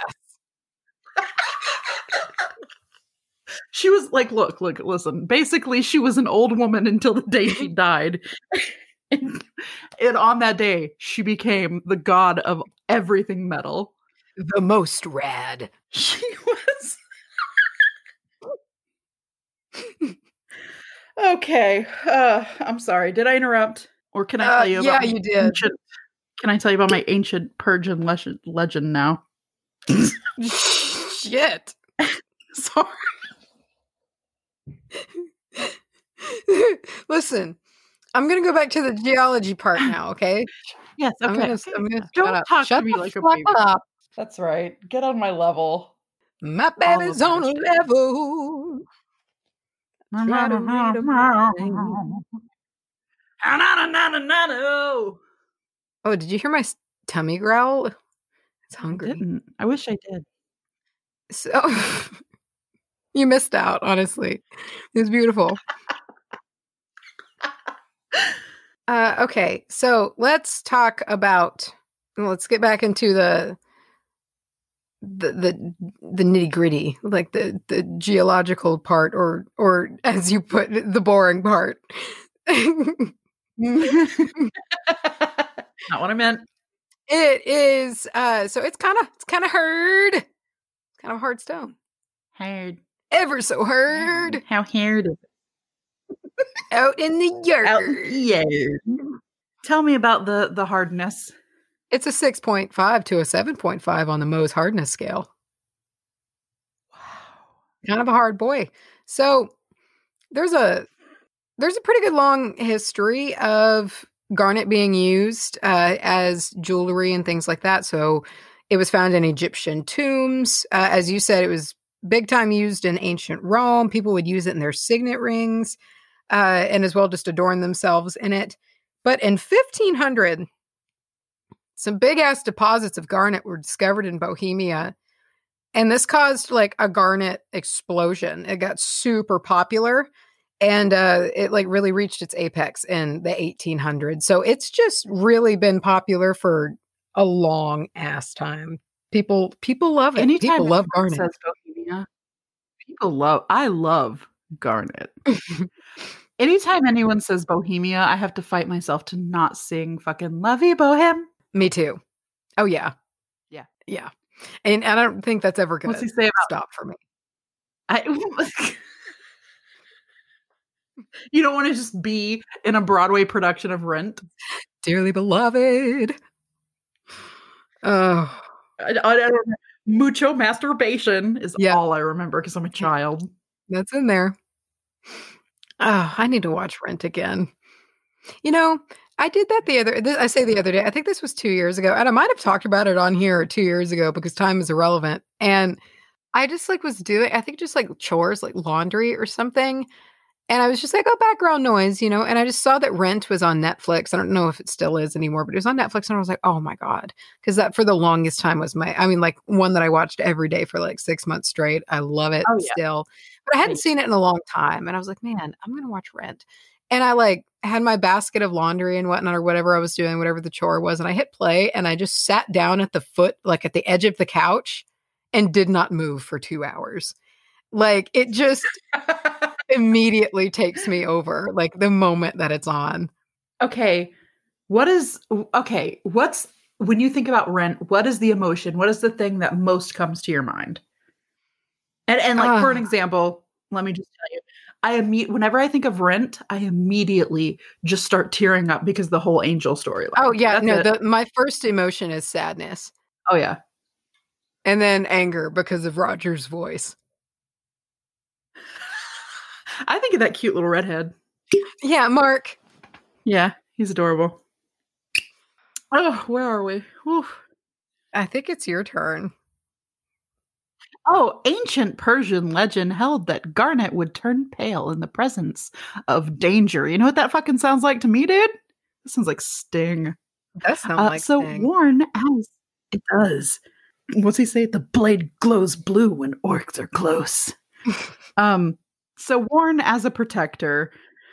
She was like, look, listen. Basically, she was an old woman until the day she died. And on that day, she became the god of everything metal. The most rad. She was. Okay. I'm sorry. Did I interrupt? Or can I tell you about you did. Can I tell you about my ancient Persian legend now? Shit. Sorry. Listen, I'm going to go back to the geology part now, okay? Yes, okay. I'm gonna Don't talk shut to me the like a fuck baby. up. That's right. Get on my level. My baby's on a level. Try to read a mind. Oh, did you hear my tummy growl? It's hungry. I didn't. I wish I did. So you missed out, honestly. It was beautiful. Okay, so let's talk about. Let's get back into the nitty gritty, like the geological part, or as you put it, the boring part. Not what I meant. It is. So it's kind of hard. It's kind of a hard stone. Hard. Ever so hard. How hard is it? Out in the yard. Out in the yard. Tell me about the hardness. It's a 6.5 to a 7.5 on the Mohs hardness scale. Wow. Kind of a hard boy. So there's a pretty good long history of garnet being used as jewelry and things like that. So it was found in Egyptian tombs. As you said, it was big time used in ancient Rome. People would use it in their signet rings and as well just adorn themselves in it. But in 1500, some big ass deposits of garnet were discovered in Bohemia. And this caused like a garnet explosion. It got super popular. And it like really reached its apex in the 1800s. So it's just really been popular for a long ass time. People love it. Anytime people love garnet. Says Bohemia, I love garnet. Anytime anyone says Bohemia, I have to fight myself to not sing fucking La Vie Boheme. Me too. Oh yeah. Yeah. Yeah. And I don't think that's ever going to stop for me. You don't want to just be in a Broadway production of Rent? Dearly beloved. Oh. I don't know. Mucho masturbation is all I remember because I'm a child. That's in there. Oh, I need to watch Rent again. You know, I did that the other day. I think this was 2 years ago. And I might have talked about it on here 2 years ago because time is irrelevant. And I just like was doing, I think just like chores, like laundry or something. And I was just like, oh, background noise, you know, and I just saw that Rent was on Netflix. I don't know if it still is anymore, but it was on Netflix. And I was like, oh my God. Because that for the longest time was like one that I watched every day for like 6 months straight. I love it still. But I hadn't seen it in a long time. And I was like, man, I'm going to watch Rent. And I like had my basket of laundry and whatnot or whatever I was doing, whatever the chore was. And I hit play and I just sat down at the foot, like at the edge of the couch and did not move for 2 hours. Like it just immediately takes me over, like the moment that it's on. Okay. What's when you think about Rent, what is the emotion? What is the thing that most comes to your mind? And like, for an example, let me just tell you, whenever I think of Rent, I immediately just start tearing up because the whole angel storyline. Oh yeah. My first emotion is sadness. Oh yeah. And then anger because of Roger's voice. I think of that cute little redhead. Yeah, Mark. Yeah, he's adorable. Oh, where are we? Whew. I think it's your turn. Oh, ancient Persian legend held that garnet would turn pale in the presence of danger. You know what that fucking sounds like to me, dude? That sounds like Sting. That sounds like Sting. Worn as it does. What's he say? The blade glows blue when orcs are close. So worn as a protector,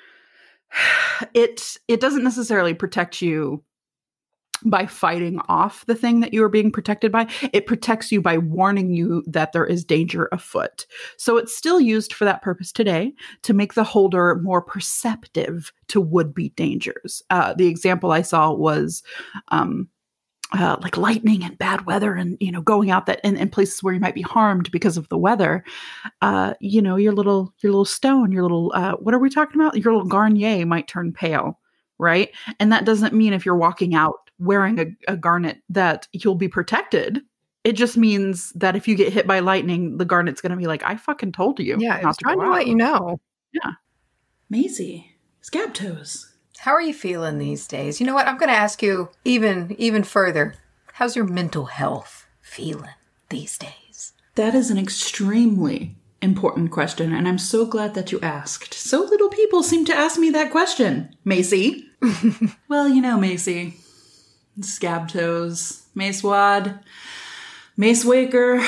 it doesn't necessarily protect you by fighting off the thing that you are being protected by. It protects you by warning you that there is danger afoot. So it's still used for that purpose today to make the holder more perceptive to would-be dangers. The example I saw was like lightning and bad weather and, you know, going out that in places where you might be harmed because of the weather, you know, your little stone, your little, what are we talking about? Your little Garnier might turn pale, right? And that doesn't mean if you're walking out wearing a garnet that you'll be protected. It just means that if you get hit by lightning, the garnet's going to be like, I fucking told you. Yeah, I was trying to let you know. Yeah. Maisie, scab toes. How are you feeling these days? You know what? I'm going to ask you even further. How's your mental health feeling these days? That is an extremely important question, and I'm so glad that you asked. So little people seem to ask me that question, Macy. Well, you know, Macy. Scab toes, Mace Wad, Mace Waker,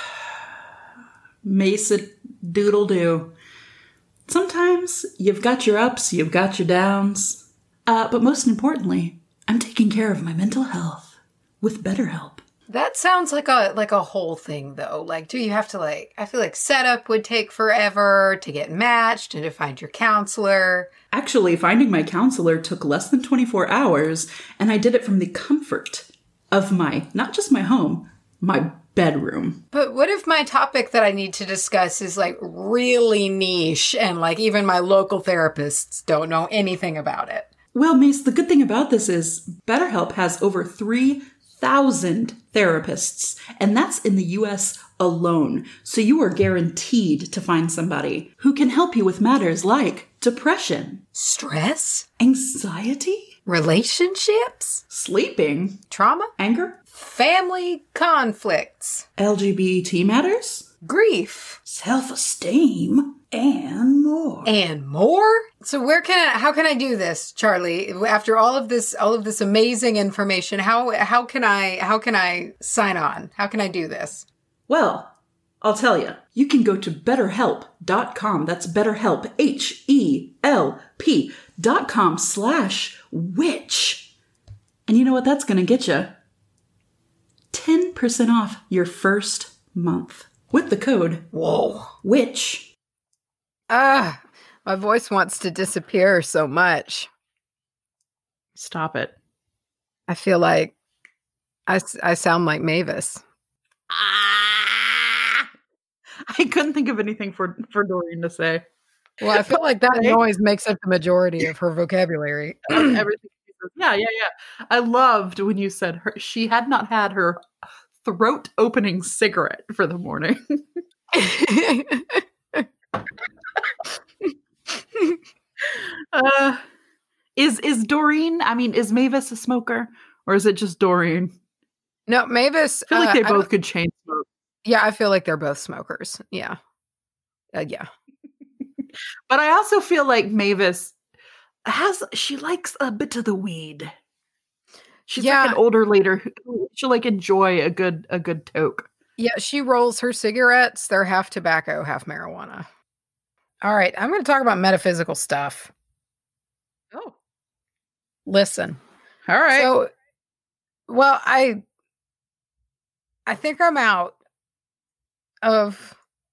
Mace Doodle Doo. Sometimes you've got your ups, you've got your downs. But most importantly, I'm taking care of my mental health with BetterHelp. That sounds like a whole thing, though. Like, do you have to, like, I feel like setup would take forever to get matched and to find your counselor. Actually, finding my counselor took less than 24 hours, and I did it from the comfort of not just my home, my bedroom. But what if my topic that I need to discuss is, like, really niche and, like, even my local therapists don't know anything about it? Well, Mace, the good thing about this is BetterHelp has over 3,000 therapists, and that's in the US alone. So you are guaranteed to find somebody who can help you with matters like depression, stress, anxiety, relationships, sleeping, trauma, anger, family conflicts, LGBT matters, grief, self-esteem, and more. And more? So how can I do this, Charlie? After all of this amazing information, how can I sign on? How can I do this? Well, I'll tell you. You can go to betterhelp.com. That's BetterHelp, HELP.com/witch. And you know what that's going to get you? 10% off your first month with the code WITCH. My voice wants to disappear so much. Stop it. I feel like I sound like Mavis. I couldn't think of anything for Doreen to say. Well, I feel like that noise makes up the majority of her vocabulary. Everything. Yeah. I loved when you said she had not had her throat opening cigarette for the morning. Is Doreen, is Mavis a smoker, or is it just Doreen? No, Mavis. I feel like they both could chain smoke. Yeah, I feel like they're both smokers. Yeah. Yeah. But I also feel like Mavis she likes a bit of the weed. She's like an older lady who she'll like enjoy a good toke. Yeah, she rolls her cigarettes. They're half tobacco, half marijuana. All right, I'm going to talk about metaphysical stuff. Oh. Listen. All right. So, well, I think I'm out of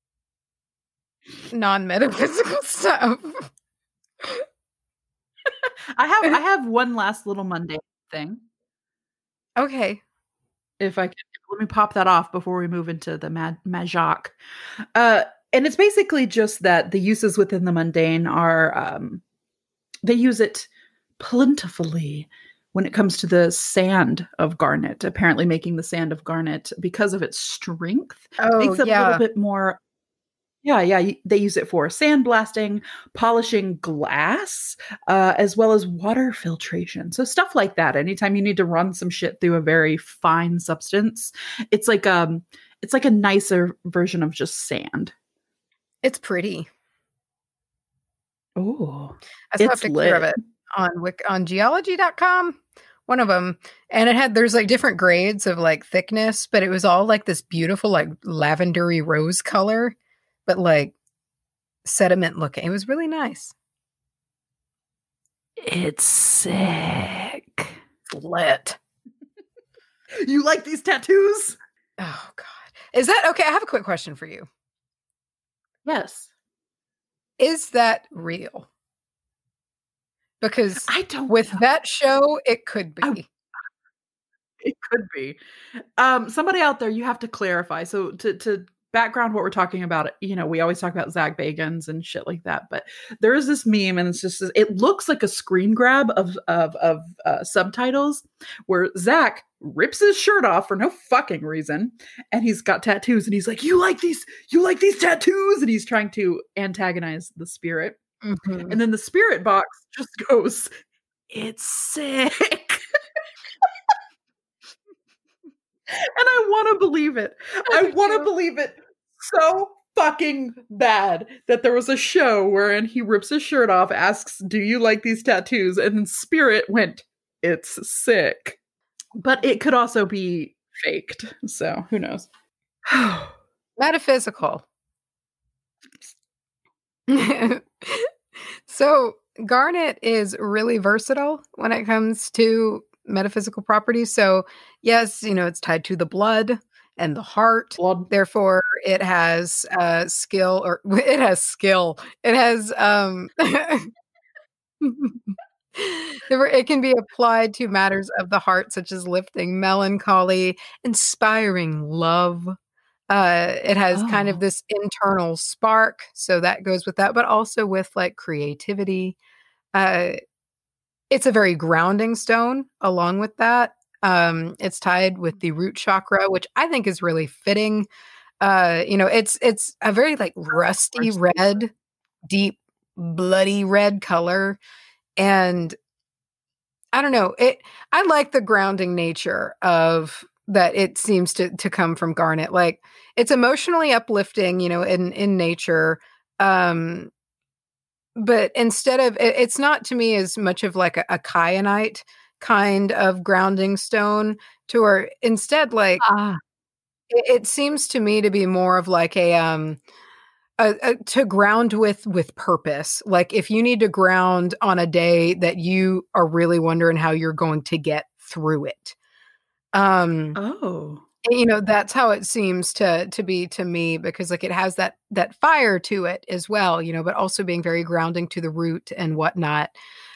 non-metaphysical stuff. I have one last little mundane thing. Okay. If I can, let me pop that off before we move into the Majak. And it's basically just that the uses within the mundane are, they use it plentifully when it comes to the sand of garnet, apparently making the sand of garnet, because of its strength, makes it a little bit more. Yeah. They use it for sandblasting, polishing glass, as well as water filtration. So stuff like that. Anytime you need to run some shit through a very fine substance, it's like a nicer version of just sand. It's pretty. Oh, I saw a picture of it on geology.com, one of them, and there's like different grades of like thickness, but it was all like this beautiful like lavendery rose color, but like sediment looking. It was really nice. It's sick. It's lit. You like these tattoos? Oh God. Is that okay? I have a quick question for you. Yes. Is that real? Because I don't with know. that show, it could be. It could be. Somebody out there, you have to clarify. So to background what we're talking about, we always talk about Zach Bagans and shit like that, but there is this meme, and it's just it looks like a screen grab of subtitles where Zach rips his shirt off for no fucking reason, and he's got tattoos, and he's like, you like these tattoos, and he's trying to antagonize the spirit. Mm-hmm. And then the spirit box just goes, it's sick. And I want to believe it. I want to believe it so fucking bad that there was a show wherein he rips his shirt off, asks, do you like these tattoos? And then Spirit went, it's sick. But it could also be faked. So who knows? Metaphysical. So garnet is really versatile when it comes to metaphysical properties. So yes, it's tied to the blood and the heart. Therefore, it has skill, or it has skill. It has it can be applied to matters of the heart, such as lifting melancholy, inspiring love. It has kind of this internal spark, so that goes with that, but also with like creativity. It's a very grounding stone along with that. It's tied with the root chakra, which I think is really fitting. It's a very like rusty red, deep, bloody red color. And I don't know, I like the grounding nature of that. It seems to come from garnet. Like, it's emotionally uplifting, in nature. But instead of, it's not to me as much of like a kyanite kind of grounding stone, to where instead, like, it seems to me to be more of like a to ground with purpose. Like, if you need to ground on a day that you are really wondering how you're going to get through it. That's how it seems to be to me, because like it has that fire to it as well, but also being very grounding to the root and whatnot.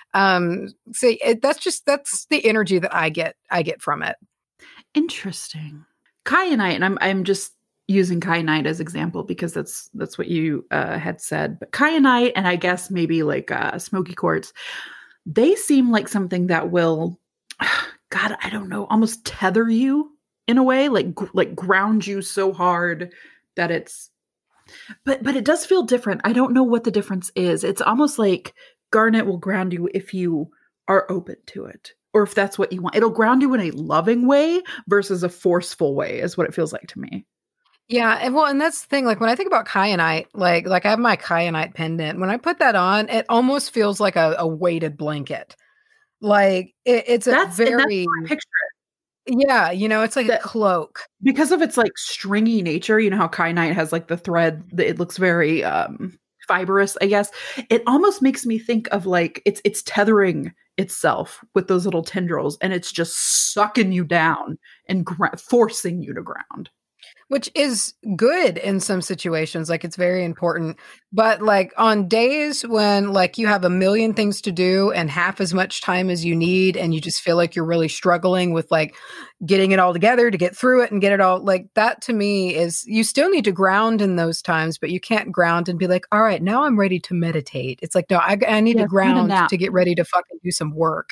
So that's the energy that I get from it. Interesting. Kyanite, and I'm just using kyanite as example because that's what you had said. But kyanite, and I guess maybe like smoky quartz, they seem like something that will, God, I don't know, almost tether you in a way, like ground you so hard that it's. But it does feel different. I don't know what the difference is. It's almost like garnet will ground you if you are open to it, or if that's what you want. It'll ground you in a loving way versus a forceful way, is what it feels like to me. Yeah, and that's the thing. Like, when I think about kyanite, like I have my kyanite pendant. When I put that on, it almost feels like a weighted blanket. Like, it's that's very. And that's how I picture it. Yeah, it's like a cloak. Because of its like stringy nature, how kyanite has like the thread, it looks very fibrous, I guess. It almost makes me think of like it's tethering itself with those little tendrils, and it's just sucking you down and forcing you to ground. Which is good in some situations. Like, it's very important. But like on days when like you have a million things to do and half as much time as you need, and you just feel like you're really struggling with like getting it all together to get through it and get it all, like, that to me is, you still need to ground in those times, but you can't ground and be like, all right, now I'm ready to meditate. It's like, no, I need to ground to get ready to fucking do some work.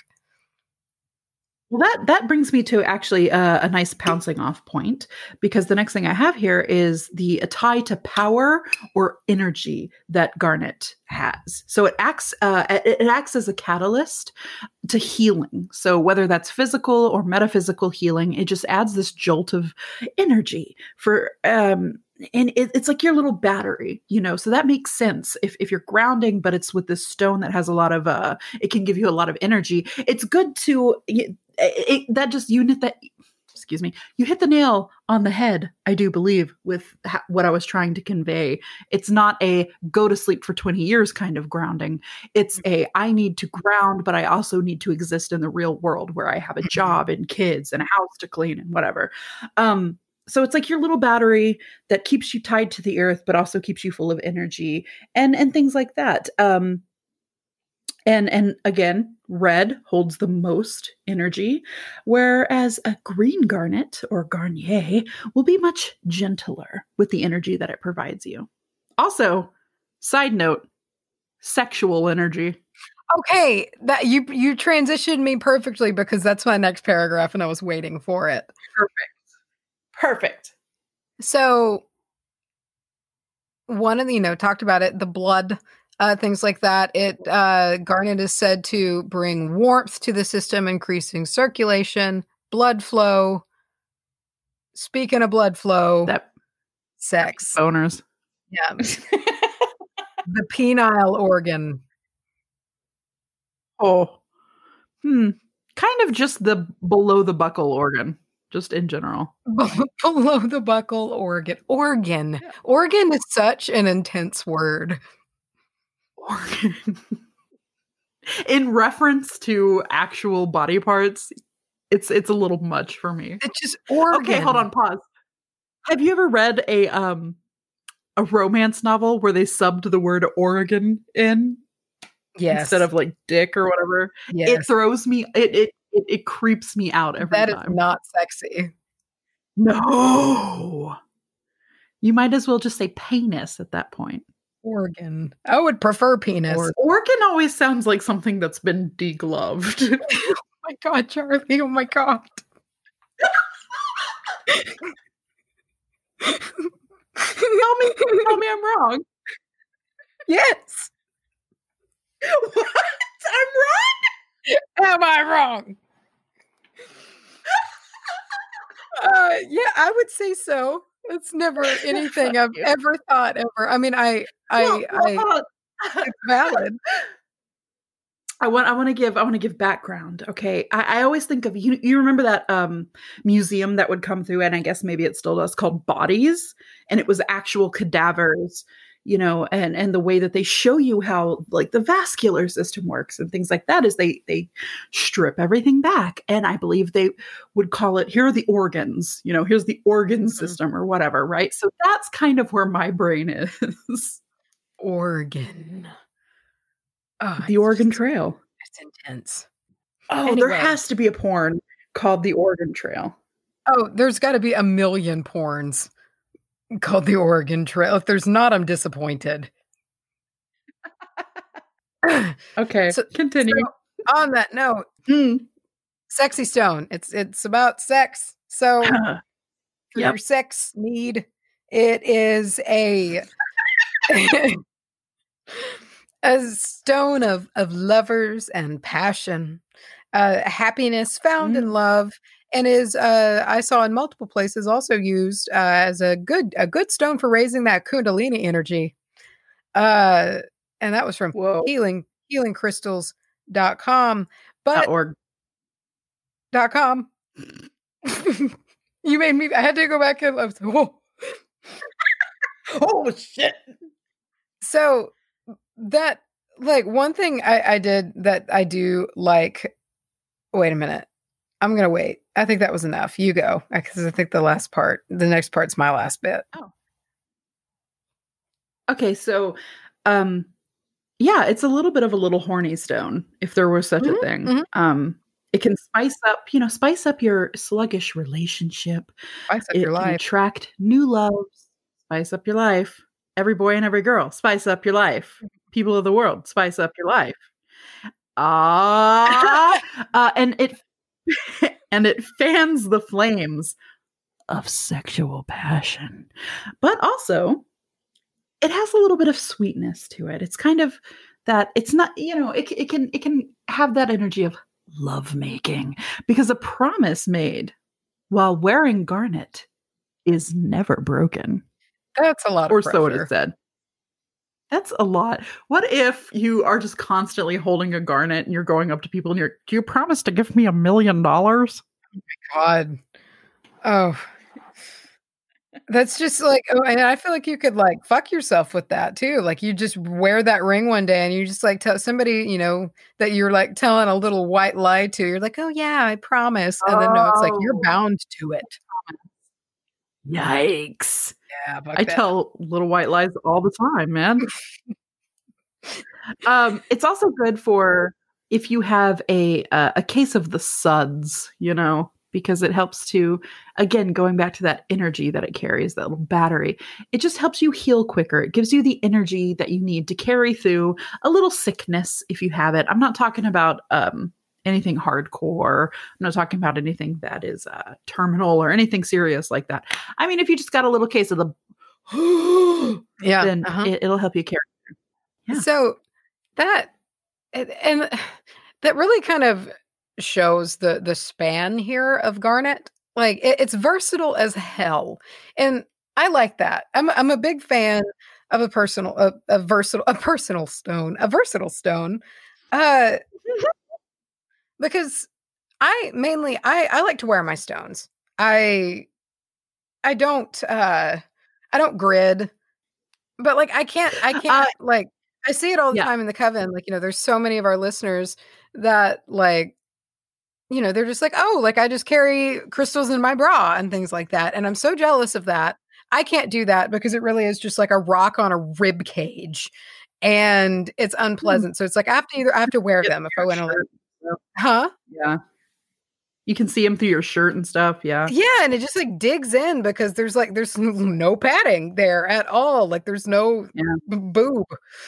Well, that brings me to actually a nice pouncing off point, because the next thing I have here is the tie to power or energy that garnet has. So it acts as a catalyst to healing. So whether that's physical or metaphysical healing, it just adds this jolt of energy for and it's like your little battery, so that makes sense if you're grounding, but it's with this stone that has a lot of it can give you a lot of energy. It's good to you hit the nail on the head, I do believe, with what I was trying to convey. It's not a go to sleep for 20 years kind of grounding. It's I need to ground, but I also need to exist in the real world where I have a job and kids and a house to clean and whatever. So it's like your little battery that keeps you tied to the earth, but also keeps you full of energy and things like that. And again, red holds the most energy, whereas a green garnet or Garnier will be much gentler with the energy that it provides you. Also, side note, sexual energy. Okay, that you transitioned me perfectly because that's my next paragraph and I was waiting for it. Perfect. So one of the, talked about it, the blood, things like that. Garnet is said to bring warmth to the system, increasing circulation, blood flow. Speaking of blood flow, sex. Boners. Yeah. The penile organ. Oh. Kind of just the below the buckle organ, just in general. Below the buckle organ. Organ. Yeah. Organ is such an intense word. Organ. In reference to actual body parts, it's a little much for me. It's just organ. Okay, hold on, pause. Have you ever read a romance novel where they subbed the word organ in? Yes. Instead of like dick or whatever. Yes. It throws me, it creeps me out every time. That is not sexy. No. You might as well just say penis at that point. Organ. I would prefer penis. Organ always sounds like something that's been degloved. Oh my God, Charlie. Oh my God. Tell me I'm wrong. Yes. What? I'm wrong? Am I wrong? Yeah, I would say so. It's never anything I've ever thought ever. I mean, it's valid. I want to give background. Okay. I always think of you remember that museum that would come through, and I guess maybe it still does, called Bodies, and it was actual cadavers, and the way that they show you how like the vascular system works and things like that is they strip everything back. And I believe they would call it, here are the organs, here's the organ system or whatever. Right. So that's kind of where my brain is. Organ. Oh, the Oregon Trail. It's intense. Oh, anyway. There has to be a porn called The Oregon Trail. Oh, there's got to be a million porns called The Oregon Trail. If there's not, I'm disappointed. Okay, so, continue. So on that note, Sexy Stone. It's about sex. So for your sex need, it is a stone of lovers and passion, happiness found in love. And is I saw in multiple places also used as a good stone for raising that Kundalini energy. And that was from healingcrystals.com. But .org. .com. You made me, I had to go back and oh shit. So that, like, one thing I did that I do like, wait a minute. I'm going to wait. I think that was enough. You go. Because I think the next part's my last bit. Oh. Okay. So, it's a little bit of a little horny stone, if there was such a thing. Mm-hmm. It can spice up your sluggish relationship. Spice up your life. Attract new loves. Spice up your life. Every boy and every girl, spice up your life. People of the world, spice up your life. And it fans the flames of sexual passion. But also, it has a little bit of sweetness to it. It's kind of that, it's not, it can have that energy of lovemaking, because a promise made while wearing garnet is never broken. That's a lot of pressure. Or so it is said. That's a lot. What if you are just constantly holding a garnet and you're going up to people and do you promise to give me $1 million? Oh my God. Oh, that's just like, and I feel like you could like fuck yourself with that too. Like you just wear that ring one day and you just like tell somebody, that you're like telling a little white lie to. You're like, oh yeah, I promise. And then no, it's like you're bound to it. Yikes. Yeah, I tell little white lies all the time, man. It's also good for if you have a case of the suds, because it helps to, again, going back to that energy that it carries, that little battery, it just helps you heal quicker. It gives you the energy that you need to carry through a little sickness if you have it. I'm not talking about anything hardcore. I'm not talking about anything that is terminal or anything serious like that. I mean, if you just got a little case of the then it'll help you carry through. Yeah. So that and that really kind of shows the span here of Garnet. Like it's versatile as hell, and I like that. I'm a big fan of a versatile stone, because I like to wear my stones. I don't grid, but like I can't like I see it all the time in the coven. Like, there's so many of our listeners that like, they're just like, oh, like I just carry crystals in my bra and things like that. And I'm so jealous of that. I can't do that because it really is just like a rock on a rib cage and it's unpleasant. So it's like I have to wear them if I want to like, Yeah. You can see them through your shirt and stuff. Yeah. Yeah. And it just like digs in because there's no padding there at all. Like there's no boob.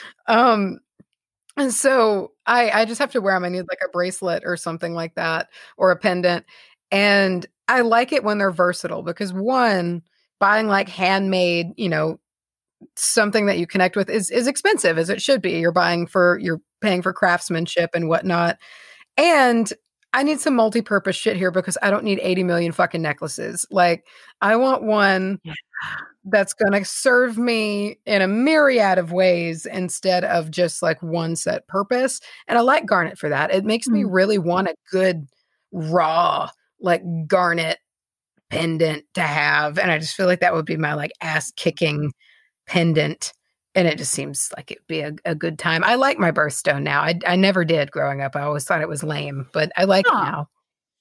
And so I just have to wear them. I need like a bracelet or something like that or a pendant. And I like it when they're versatile because one, buying like handmade, something that you connect with is expensive as it should be. You're paying for craftsmanship and whatnot. And I need some multi-purpose shit here because I don't need 80 million fucking necklaces. Like I want one that's going to serve me in a myriad of ways instead of just like one set purpose. And I like Garnet for that. It makes me really want a good raw, like Garnet pendant to have. And I just feel like that would be my like ass kicking pendant. And it just seems like it'd be a good time. I like my birthstone now. I never did growing up. I always thought it was lame, but I like it now.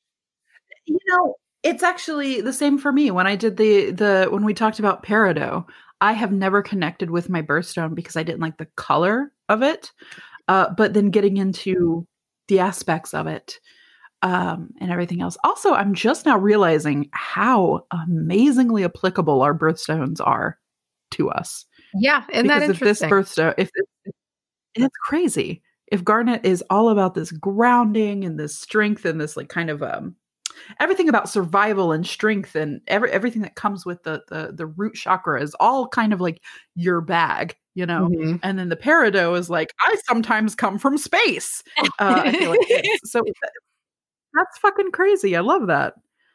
It's actually the same for me. When I did when we talked about peridot, I have never connected with my birthstone because I didn't like the color of it. But then getting into the aspects of it and everything else. Also, I'm just now realizing how amazingly applicable our birthstones are to us. Yeah, and that if this birthstone, and it's crazy. If Garnet is all about this grounding and this strength and this like kind of everything about survival and strength and everything that comes with the root chakra is all kind of like your bag, And then the peridot is like, I sometimes come from space. I feel like so that's fucking crazy. I love that.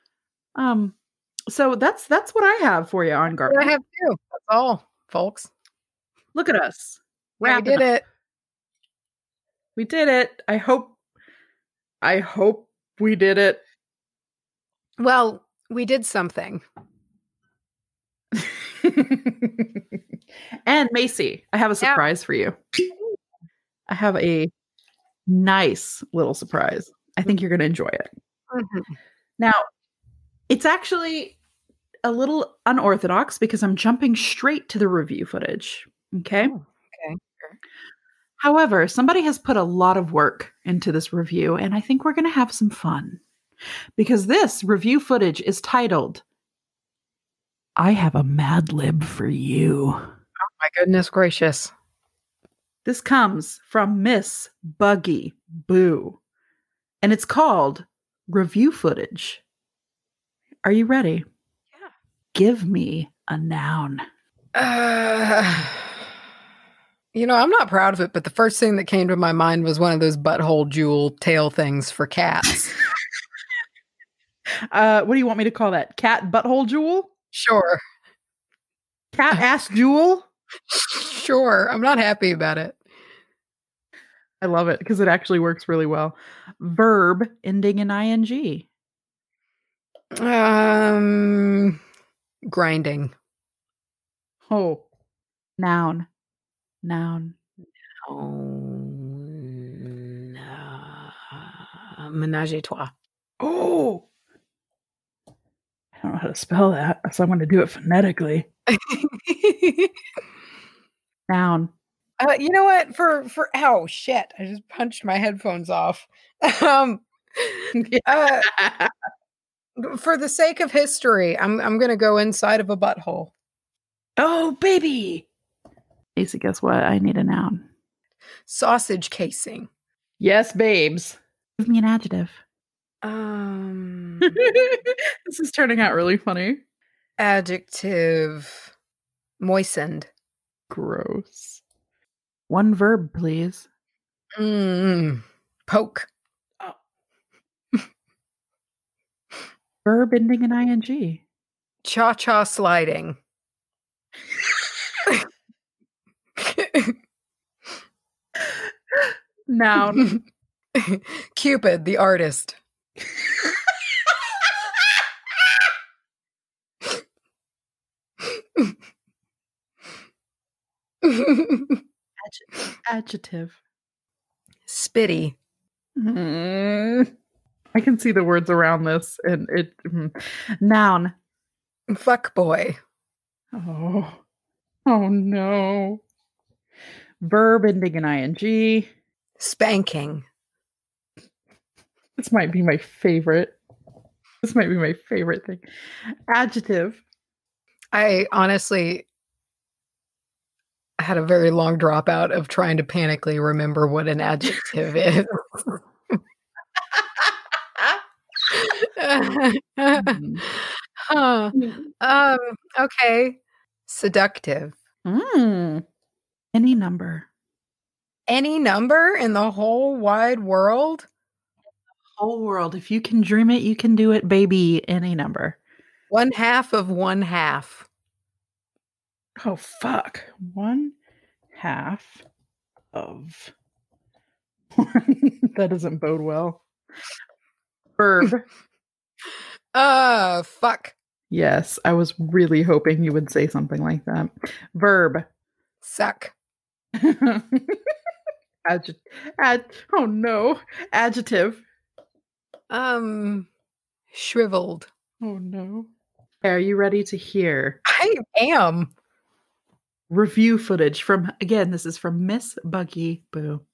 So that's what I have for you on Garnet. I have too. That's all, folks. Look at us. We did it. We did it. I hope we did it. Well, we did something. And Macy, I have a surprise for you. I have a nice little surprise. I think you're going to enjoy it. Mm-hmm. Now, it's actually a little unorthodox because I'm jumping straight to the review footage. Okay. Oh, okay. Sure. However, somebody has put a lot of work into this review, and I think we're going to have some fun because this review footage is titled, I Have a Mad Lib for You. Oh my goodness gracious. This comes from Miss Buggy Boo, and it's called Review Footage. Are you ready? Yeah. Give me a noun. I'm not proud of it, but the first thing that came to my mind was one of those butthole jewel tail things for cats. What do you want me to call that? Cat butthole jewel? Sure. Cat ass jewel? Sure. I'm not happy about it. I love it because it actually works really well. Verb ending in ing. Grinding. Oh. Noun. Ménage à trois. Oh. I don't know how to spell that, so I'm going to do it phonetically. Noun. You know what? Oh shit! I just punched my headphones off. For the sake of history, I'm gonna go inside of a butthole. Oh, baby! Easy, guess what? I need a noun. Sausage casing. Yes, babes. Give me an adjective. This is turning out really funny. Adjective. Moistened. Gross. One verb, please. Poke. Oh. Verb ending in ing. Cha-cha sliding. Noun. Cupid, the artist. Adjective. Spitty. I can see the words around this, and it. Noun. Fuck boy. Oh no. Verb ending in ing. Spanking. This might be my favorite. This might be my favorite thing. Adjective. I honestly had a very long dropout of trying to panically remember what an adjective is. Okay. Seductive. Any number. Any number in the whole wide world? Whole world. If you can dream it, you can do it, baby. Any number. 1/2 of 1/2. Oh, fuck. 1/2 of. That doesn't bode well. Verb. Fuck. Yes, I was really hoping you would say something like that. Verb. Suck. Oh no. Adjective. Shriveled. Oh no. Are you ready to hear? I am. Review footage from, again, this is from Miss Buggy Boo.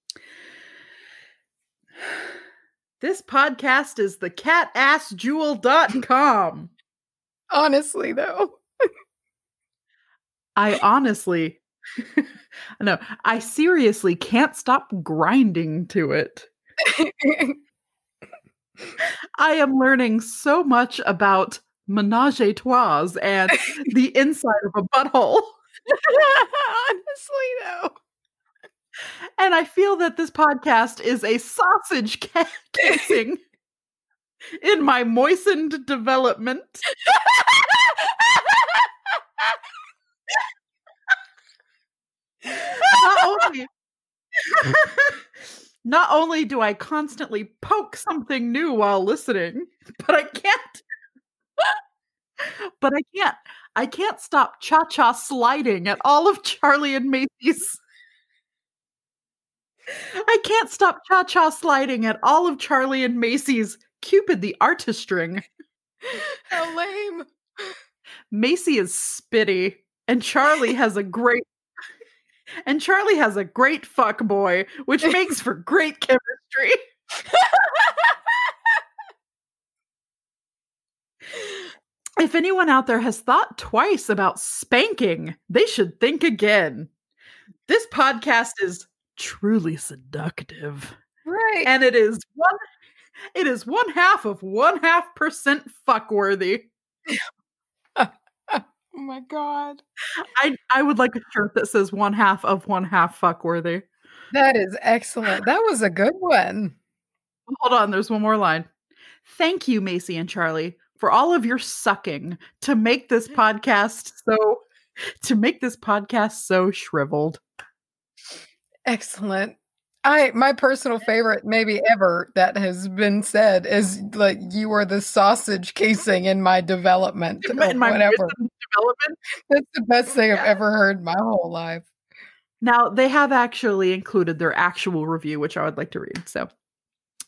This podcast is the catassjewel.com. Honestly, though. I seriously can't stop grinding to it. I am learning so much about menage a trois and the inside of a butthole. Honestly, though. And I feel that this podcast is a sausage casing in my moistened development. Not only do I constantly poke something new while listening, but I can't stop cha-cha sliding at all of Charlie and Macy's. I can't stop cha-cha sliding at all of Charlie and Macy's Cupid the artist string. How lame. Macy is spitty, and Charlie has a great fuck boy, which makes for great chemistry. If anyone out there has thought twice about spanking, they should think again. This podcast is truly seductive. Right. And it is 1/2 of 1/2% fuckworthy. Oh my God. I would like a shirt that says 1/2 of 1/2 fuckworthy. That is excellent. That was a good one. Hold on, there's one more line. Thank you, Macy and Charlie, for all of your sucking to make this podcast so shriveled. Excellent. My personal favorite maybe ever that has been said is like, you are the sausage casing in my development. In my whatever. Development. That's the best thing I've ever heard my whole life. Now, they have actually included their actual review, which I would like to read. So,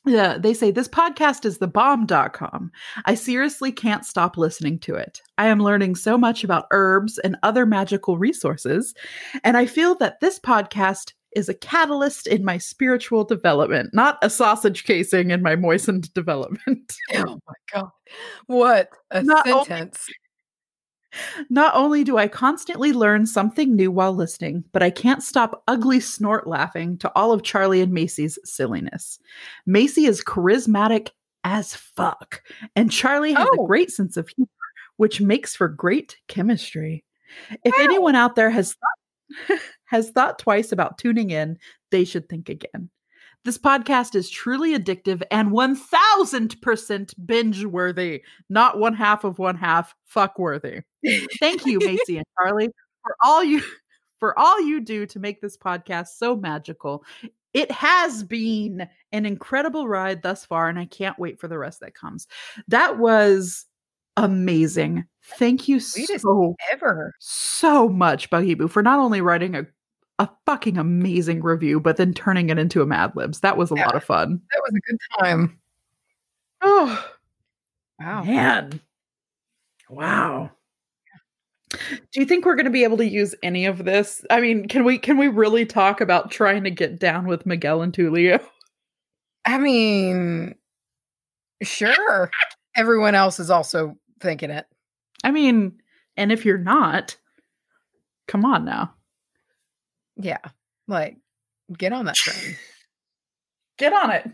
Yeah, they say this podcast is thebomb.com. I seriously can't stop listening to it. I am learning so much about herbs and other magical resources, and I feel that this podcast is a catalyst in my spiritual development, not a sausage casing in my moistened development. Oh my God. What a sentence. Not only do I constantly learn something new while listening, but I can't stop ugly snort laughing to all of Charlie and Macy's silliness. Macy is charismatic as fuck, and Charlie has a great sense of humor, which makes for great chemistry. If anyone out there has thought twice about tuning in, they should think again. This podcast is truly addictive and 1000% binge worthy, not 1/2 fuck worthy. Thank you, Macy and Charlie, for all you do to make this podcast so magical. It has been an incredible ride thus far, and I can't wait for the rest that comes. That was amazing. Thank you so much, Buggy Boo, for not only writing a fucking amazing review, but then turning it into a Mad Libs. That was a lot of fun. That was a good time. Oh, wow. Man. Wow. Do you think we're going to be able to use any of this? I mean, can we really talk about trying to get down with Miguel and Tulio? I mean, sure. Everyone else is also thinking it. I mean, and if you're not, come on now. Yeah. Like, get on that train. Get on it.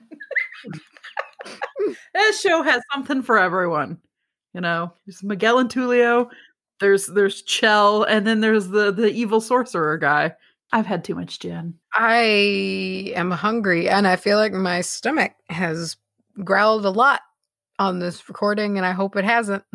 This show has something for everyone. You know, there's Miguel and Tulio, there's Chell, and then there's the evil sorcerer guy. I've had too much gin. I am hungry, and I feel like my stomach has growled a lot on this recording, and I hope it hasn't.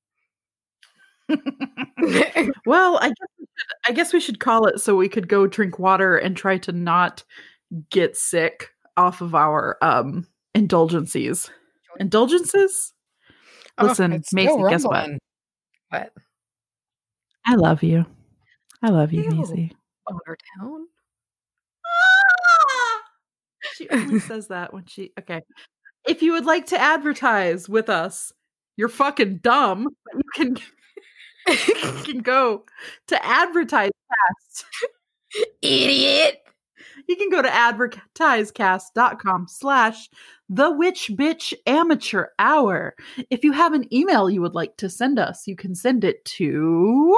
Well, I guess we should call it so we could go drink water and try to not get sick off of our indulgences. Indulgences? Listen, Macy, guess what? What? I love you. I love you, Macy. Boner Town? She only says that when she... Okay. If you would like to advertise with us, you're fucking dumb. You can... you can go to Advertisecast. Idiot. You can go to advertisecast.com/thewitchbitchamateurhour. If you have an email you would like to send us, you can send it to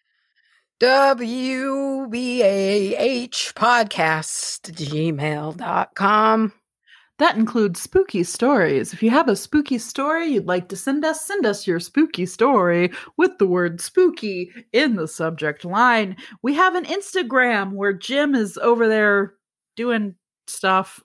wbahpodcast@gmail.com. That includes spooky stories. If you have a spooky story you'd like to send us your spooky story with the word spooky in the subject line. We have an Instagram where Jim is over there doing stuff.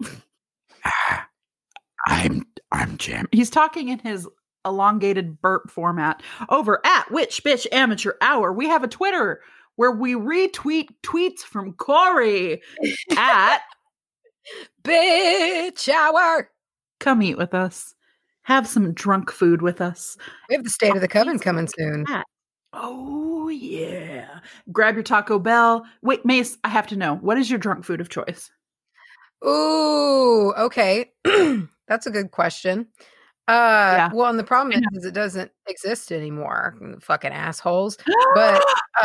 I'm Jim. He's talking in his elongated burp format over at Witch Bitch Amateur Hour. We have a Twitter where we retweet tweets from Corey at Bitch Hour. Come eat with us. Have some drunk food with us. We have the State of the Coven coming soon. Oh, yeah. Grab your Taco Bell. Wait, Mace, I have to know. What is your drunk food of choice? Ooh, okay. That's a good question. Well, and the problem is it doesn't exist anymore. Fucking assholes. But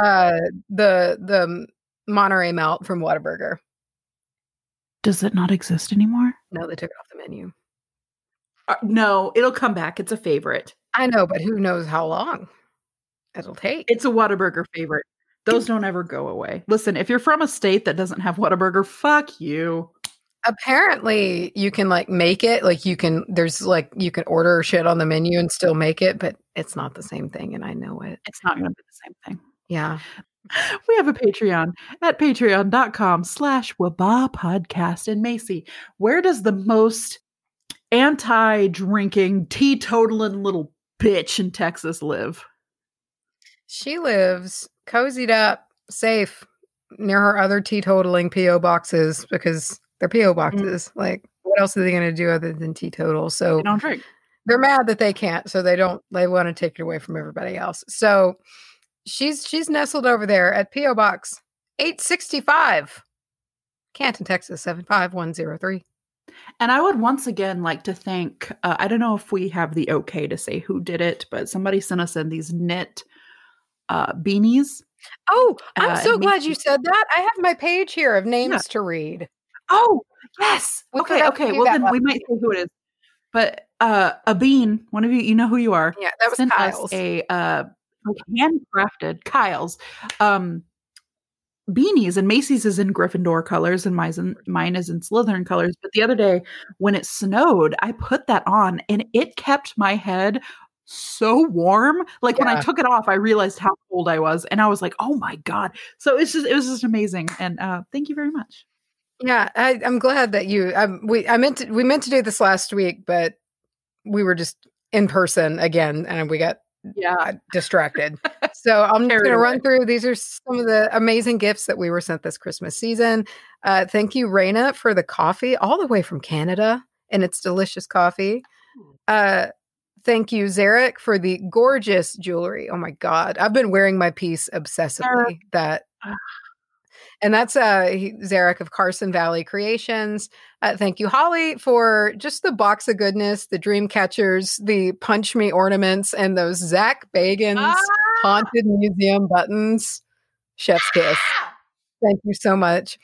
the Monterey Melt from Whataburger. Does it not exist anymore? No, they took it off the menu. No, it'll come back. It's a favorite. I know, but who knows how long it'll take. It's a Whataburger favorite. Those don't ever go away. Listen, if you're from a state that doesn't have Whataburger, fuck you. Apparently, you can like make it. Like you can order shit on the menu and still make it, but it's not the same thing. And I know it. It's not going to be the same thing. Yeah. We have a Patreon at patreon.com/Wabah Podcast. And Macy, where does the most anti-drinking, teetotaling little bitch in Texas live? She lives cozied up, safe, near her other teetotaling P.O. boxes because they're P.O. boxes. Like, what else are they going to do other than teetotal? So they don't drink. They're mad that they can't, so they want to take it away from everybody else. So she's nestled over there at P.O. Box 865, Canton, Texas 75103. And I would once again like to thank, I don't know if we have the okay to say who did it, but somebody sent us in these knit beanies. Oh, I'm so glad you said that. I have my page here of names to read. Oh, yes. Okay. Well, then we might say who it is. But a bean, one of you, you know who you are. Yeah, that was sent Kyle's. Us a handcrafted Kyle's beanies, and Macy's is in Gryffindor colors and mine is in Slytherin colors. But the other day when it snowed, I put that on and it kept my head so warm. Like when I took it off, I realized how cold I was, and I was like, "Oh my God!" So it was just amazing. And thank you very much. Yeah, I'm glad that you. We meant to do this last week, but we were just in person again, and we got distracted. So I'm just going to run through. These are some of the amazing gifts that we were sent this Christmas season. Thank you, Raina, for the coffee all the way from Canada, and it's delicious coffee. Thank you, Zarek, for the gorgeous jewelry. Oh my God, I've been wearing my piece obsessively. And that's Zarek of Carson Valley Creations. Thank you, Holly, for just the box of goodness, the dream catchers, the punch me ornaments, and those Zach Bagans haunted museum buttons. Chef's kiss. Thank you so much.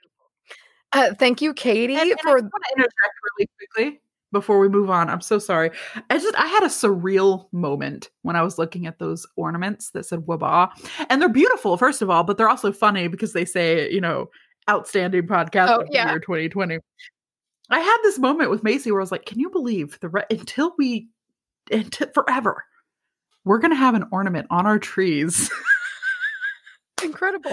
Thank you, Katie. I want to interject really quickly before we move on. I'm so sorry. I had a surreal moment when I was looking at those ornaments that said Wabah. And they're beautiful, first of all, but they're also funny because they say, outstanding podcast of the year 2020. I had this moment with Macy where I was like, can you believe until forever, we're going to have an ornament on our trees. Incredible.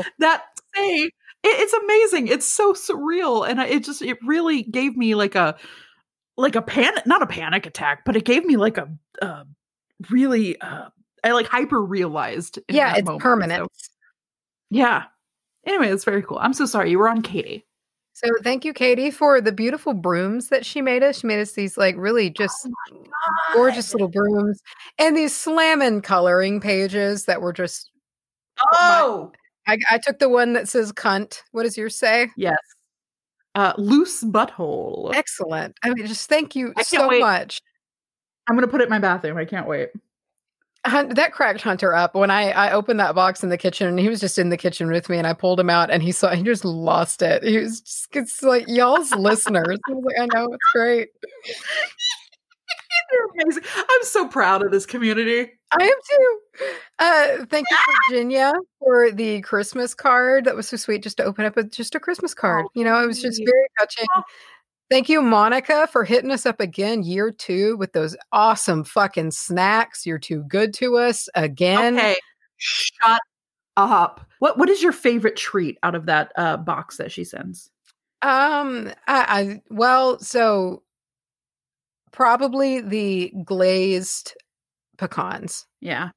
It's amazing. It's so surreal. And it really gave me like a panic, not a panic attack, but it gave me like a really, I like hyper realized. Yeah, it's permanent. So, yeah. Anyway, it's very cool. I'm so sorry. You were on Katie. So thank you, Katie, for the beautiful brooms that she made us. She made us these like really just gorgeous little brooms and these slamming coloring pages that were just. Oh, I took the one that says cunt. What does yours say? Yes. Loose butthole. Excellent. I mean, just thank you so much. I'm going to put it in my bathroom. I can't wait. That cracked Hunter up when I opened that box in the kitchen, and he was just in the kitchen with me, and I pulled him out, and he just lost it. He was just, it's like y'all's listeners. I was like, I know, it's great. You're amazing. I'm so proud of this community. I am too. Thank you, Virginia, for the Christmas card. That was so sweet just to open up just a Christmas card. It was just very touching. Thank you, Monica, for hitting us up again, year 2, with those awesome fucking snacks. You're too good to us again. Okay, shut up. What is your favorite treat out of that box that she sends? So probably the glazed pecans. Yeah.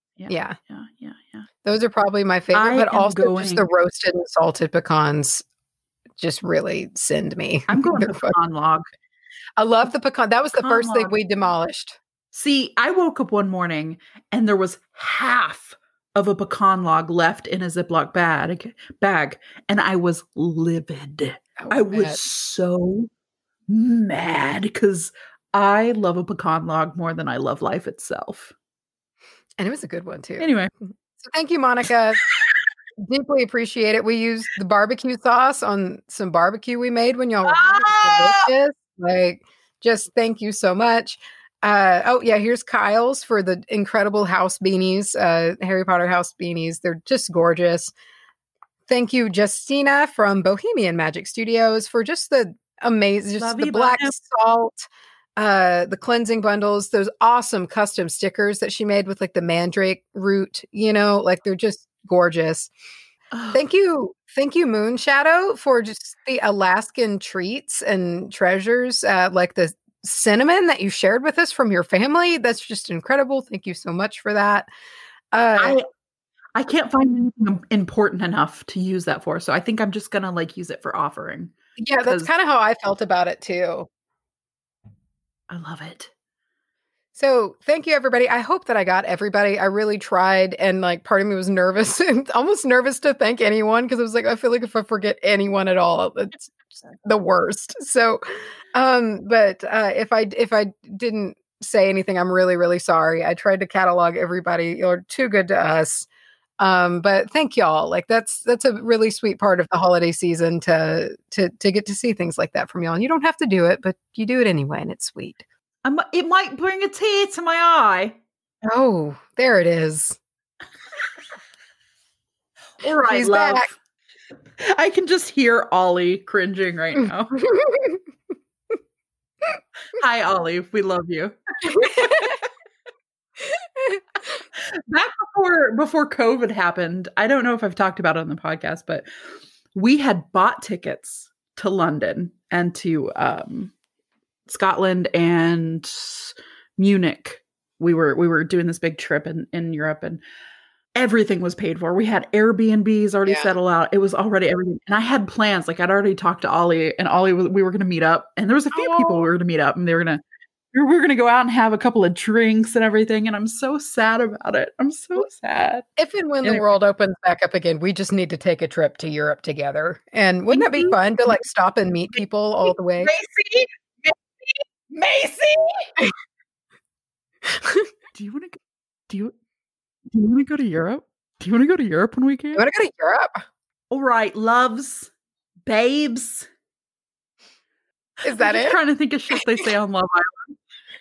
Those are probably my favorite, but also just the roasted and salted pecans just really send me. I'm going to pecan log. I love the pecan. That was the first thing we demolished. See, I woke up one morning and there was half of a pecan log left in a Ziploc bag, and I was livid. I was so mad because I love a pecan log more than I love life itself. And it was a good one too. Anyway. So thank you, Monica. Deeply appreciate it. We used the barbecue sauce on some barbecue we made when y'all were here. It was delicious. Like, just thank you so much. Here's Kyle's for the incredible house beanies, Harry Potter house beanies. They're just gorgeous. Thank you, Justina from Bohemian Magic Studios, for just the amazing, just the black salt, the cleansing bundles, those awesome custom stickers that she made with like the mandrake root, like they're just gorgeous. Thank you, Moon Shadow, for just the Alaskan treats and treasures, like the cinnamon that you shared with us from your family. That's just incredible. Thank you so much for that. I can't find anything important enough to use that for, so I think I'm just gonna use it for offering. Yeah, that's kind of how I felt about it too. I love it. So thank you, everybody. I hope that I got everybody. I really tried. And like part of me was nervous and almost nervous to thank anyone because I was like, I feel like if I forget anyone at all, it's the worst. So, but if I didn't say anything, I'm really, really sorry. I tried to catalog everybody. You're too good to us. But thank y'all. Like that's a really sweet part of the holiday season to get to see things like that from y'all. And you don't have to do it, but you do it anyway, and it's sweet. It might bring a tear to my eye. Oh, there it is. All right, She's love. back. I can just hear Ollie cringing right now. Hi, Ollie. We love you. Back before COVID happened, I don't know if I've talked about it on the podcast, but we had bought tickets to London and to Scotland and Munich. We were doing this big trip in Europe, and everything was paid for. We had Airbnbs already settled out. It was already everything. And I had plans. Like I'd already talked to Ollie, and Ollie, we were going to meet up. And there was a few people we were going to meet up, and we were going to go out and have a couple of drinks and everything. And I'm so sad about it. I'm so sad. If and when the world opens back up again, we just need to take a trip to Europe together. And wouldn't that be fun to like stop and meet people all the way? Macy. Do you want to go to Europe? Do you want to go to Europe when we can? You want to go to Europe? All right, loves, babes. Is that it? I'm trying to think of shit they say on Love Island.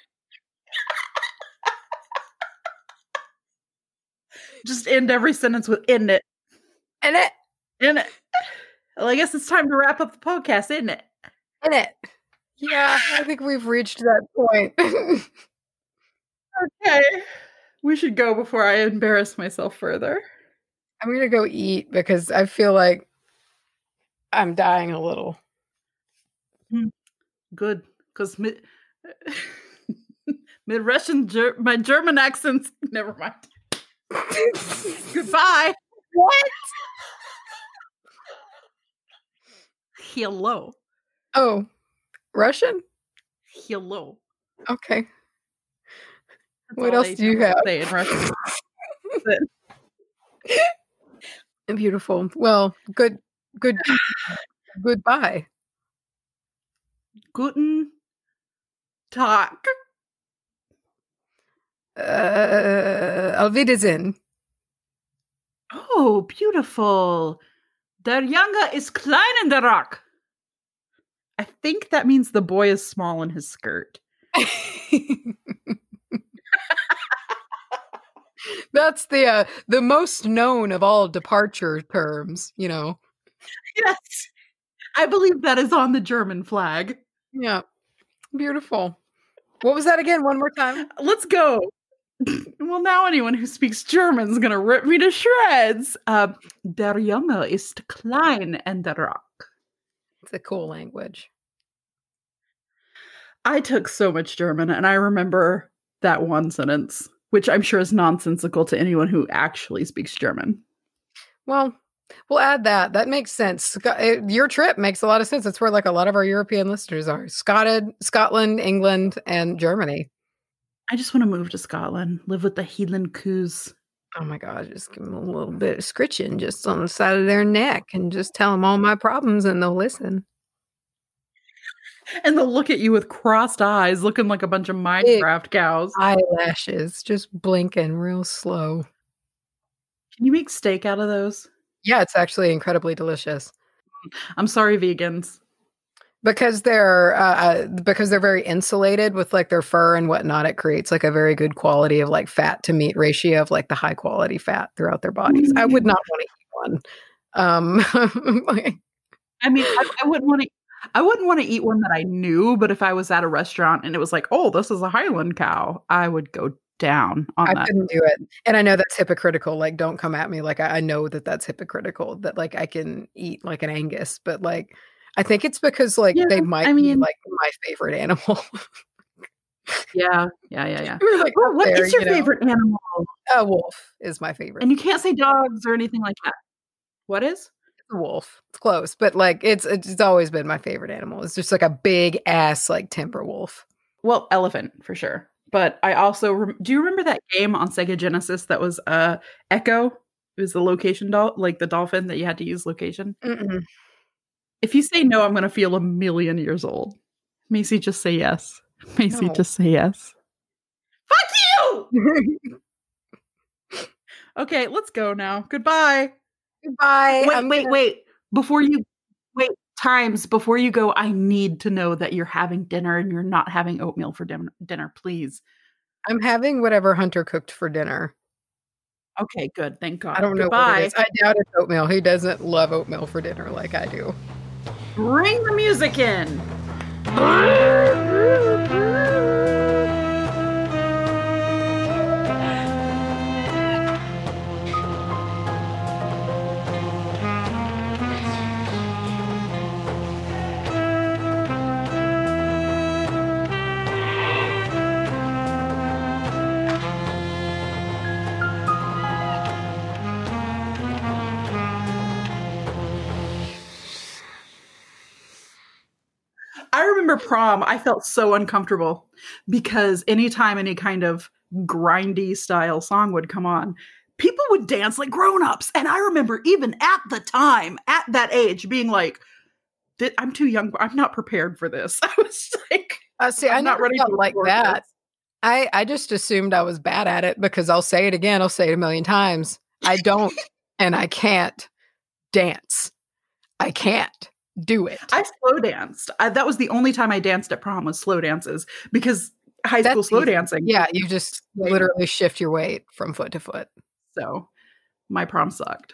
Just end every sentence with "in it." In it. In it. Well, I guess it's time to wrap up the podcast, isn't it? In it. Yeah, I think we've reached that point. Okay. We should go before I embarrass myself further. I'm going to go eat because I feel like I'm dying a little. Good. Because mid-Russian, my German accent's... Never mind. Goodbye. What? Hello. Oh, Russian? Hello. Okay. What else do you have? Say in Russian. Beautiful. Well, goodbye. Guten Tag. Auf Wiedersehen. Oh, beautiful. Der Junge ist klein in der Rock. I think that means the boy is small in his skirt. That's the most known of all departure terms, you know. Yes. I believe that is on the German flag. Yeah. Beautiful. What was that again? One more time. Let's go. Well, now anyone who speaks German is going to rip me to shreds. Der Junge ist klein in der Rock. It's a cool language. I took so much German, and I remember that one sentence, which I'm sure is nonsensical to anyone who actually speaks German. Well, we'll add that. That makes sense. Your trip makes a lot of sense. That's where like a lot of our European listeners are. Scotland, England, and Germany. I just want to move to Scotland, live with the Highland coos. Oh my God, just give them a little bit of scritching just on the side of their neck and just tell them all my problems and they'll listen. And they'll look at you with crossed eyes, looking like a bunch of Minecraft cows. Eyelashes, just blinking real slow. Can you make steak out of those? Yeah, it's actually incredibly delicious. I'm sorry, vegans. Because they're very insulated with like their fur and whatnot, it creates like a very good quality of like fat to meat ratio of like the high quality fat throughout their bodies. I would not want to eat one. I mean, I wouldn't want to eat one that I knew, but if I was at a restaurant and it was like, oh, this is a Highland cow, I would go down on that. I couldn't do it. And I know that's hypocritical. Like, don't come at me. Like, I know that that's hypocritical that like I can eat like an Angus, but like, I think it's because like they might be like my favorite animal. Yeah. Like, what is your favorite animal? A wolf is my favorite. And you can't say dogs or anything like that. What is? A wolf. It's close, but like it's always been my favorite animal. It's just like a big ass like timber wolf. Well, elephant for sure. But I also do you remember that game on Sega Genesis that was Echo? It was the location like the dolphin that you had to use location. Mm-mm. If you say no, I'm going to feel a million years old. Macy, just say yes. Macy, No. just say yes. Fuck you! Okay, let's go now. Goodbye. Goodbye. Wait. Before you go, I need to know that you're having dinner and you're not having oatmeal for dinner, please. I'm having whatever Hunter cooked for dinner. Okay, good. Thank God. I don't know what it is. I doubt it's oatmeal. He doesn't love oatmeal for dinner like I do. Bring the music in. I remember prom, I felt so uncomfortable because anytime any kind of grindy style song would come on, people would dance like grown-ups. And I remember even at the time, at that age, being like, I'm too young. I'm not prepared for this. I was like, I never felt like that. I just assumed I was bad at it because I'll say it again. I'll say it a million times. I don't and I can't dance. I can't do it. I slow danced. That was the only time I danced at prom was slow dances because high school slow dancing. Yeah, you just literally shift your weight from foot to foot. So my prom sucked.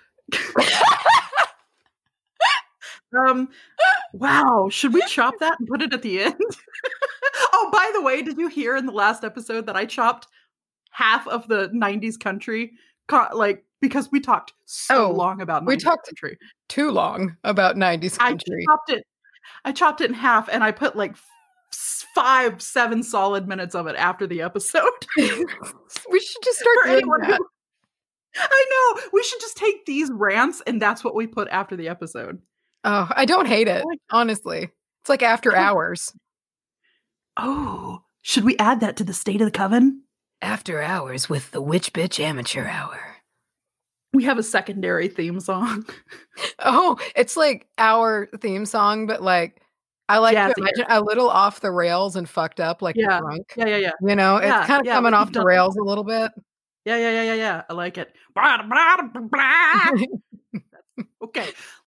Wow. Should we chop that and put it at the end? Oh, by the way, did you hear in the last episode that I chopped half of the 90s country? Because we talked so long about 90s country. Too long about 90s country. I chopped it in half and I put like 5-7 solid minutes of it after the episode. We should just start doing that. I know. We should just take these rants and that's what we put after the episode. Oh, I don't hate it, honestly. It's like after hours. Oh, should we add that to the State of the Coven? After hours with the Witch Bitch Amateur Hour. We have a secondary theme song. Oh, it's like our theme song, but like I like to imagine a little off the rails and fucked up, like you're drunk. Yeah. You know, it's kind of coming off the rails a little bit. Yeah. I like it. Okay.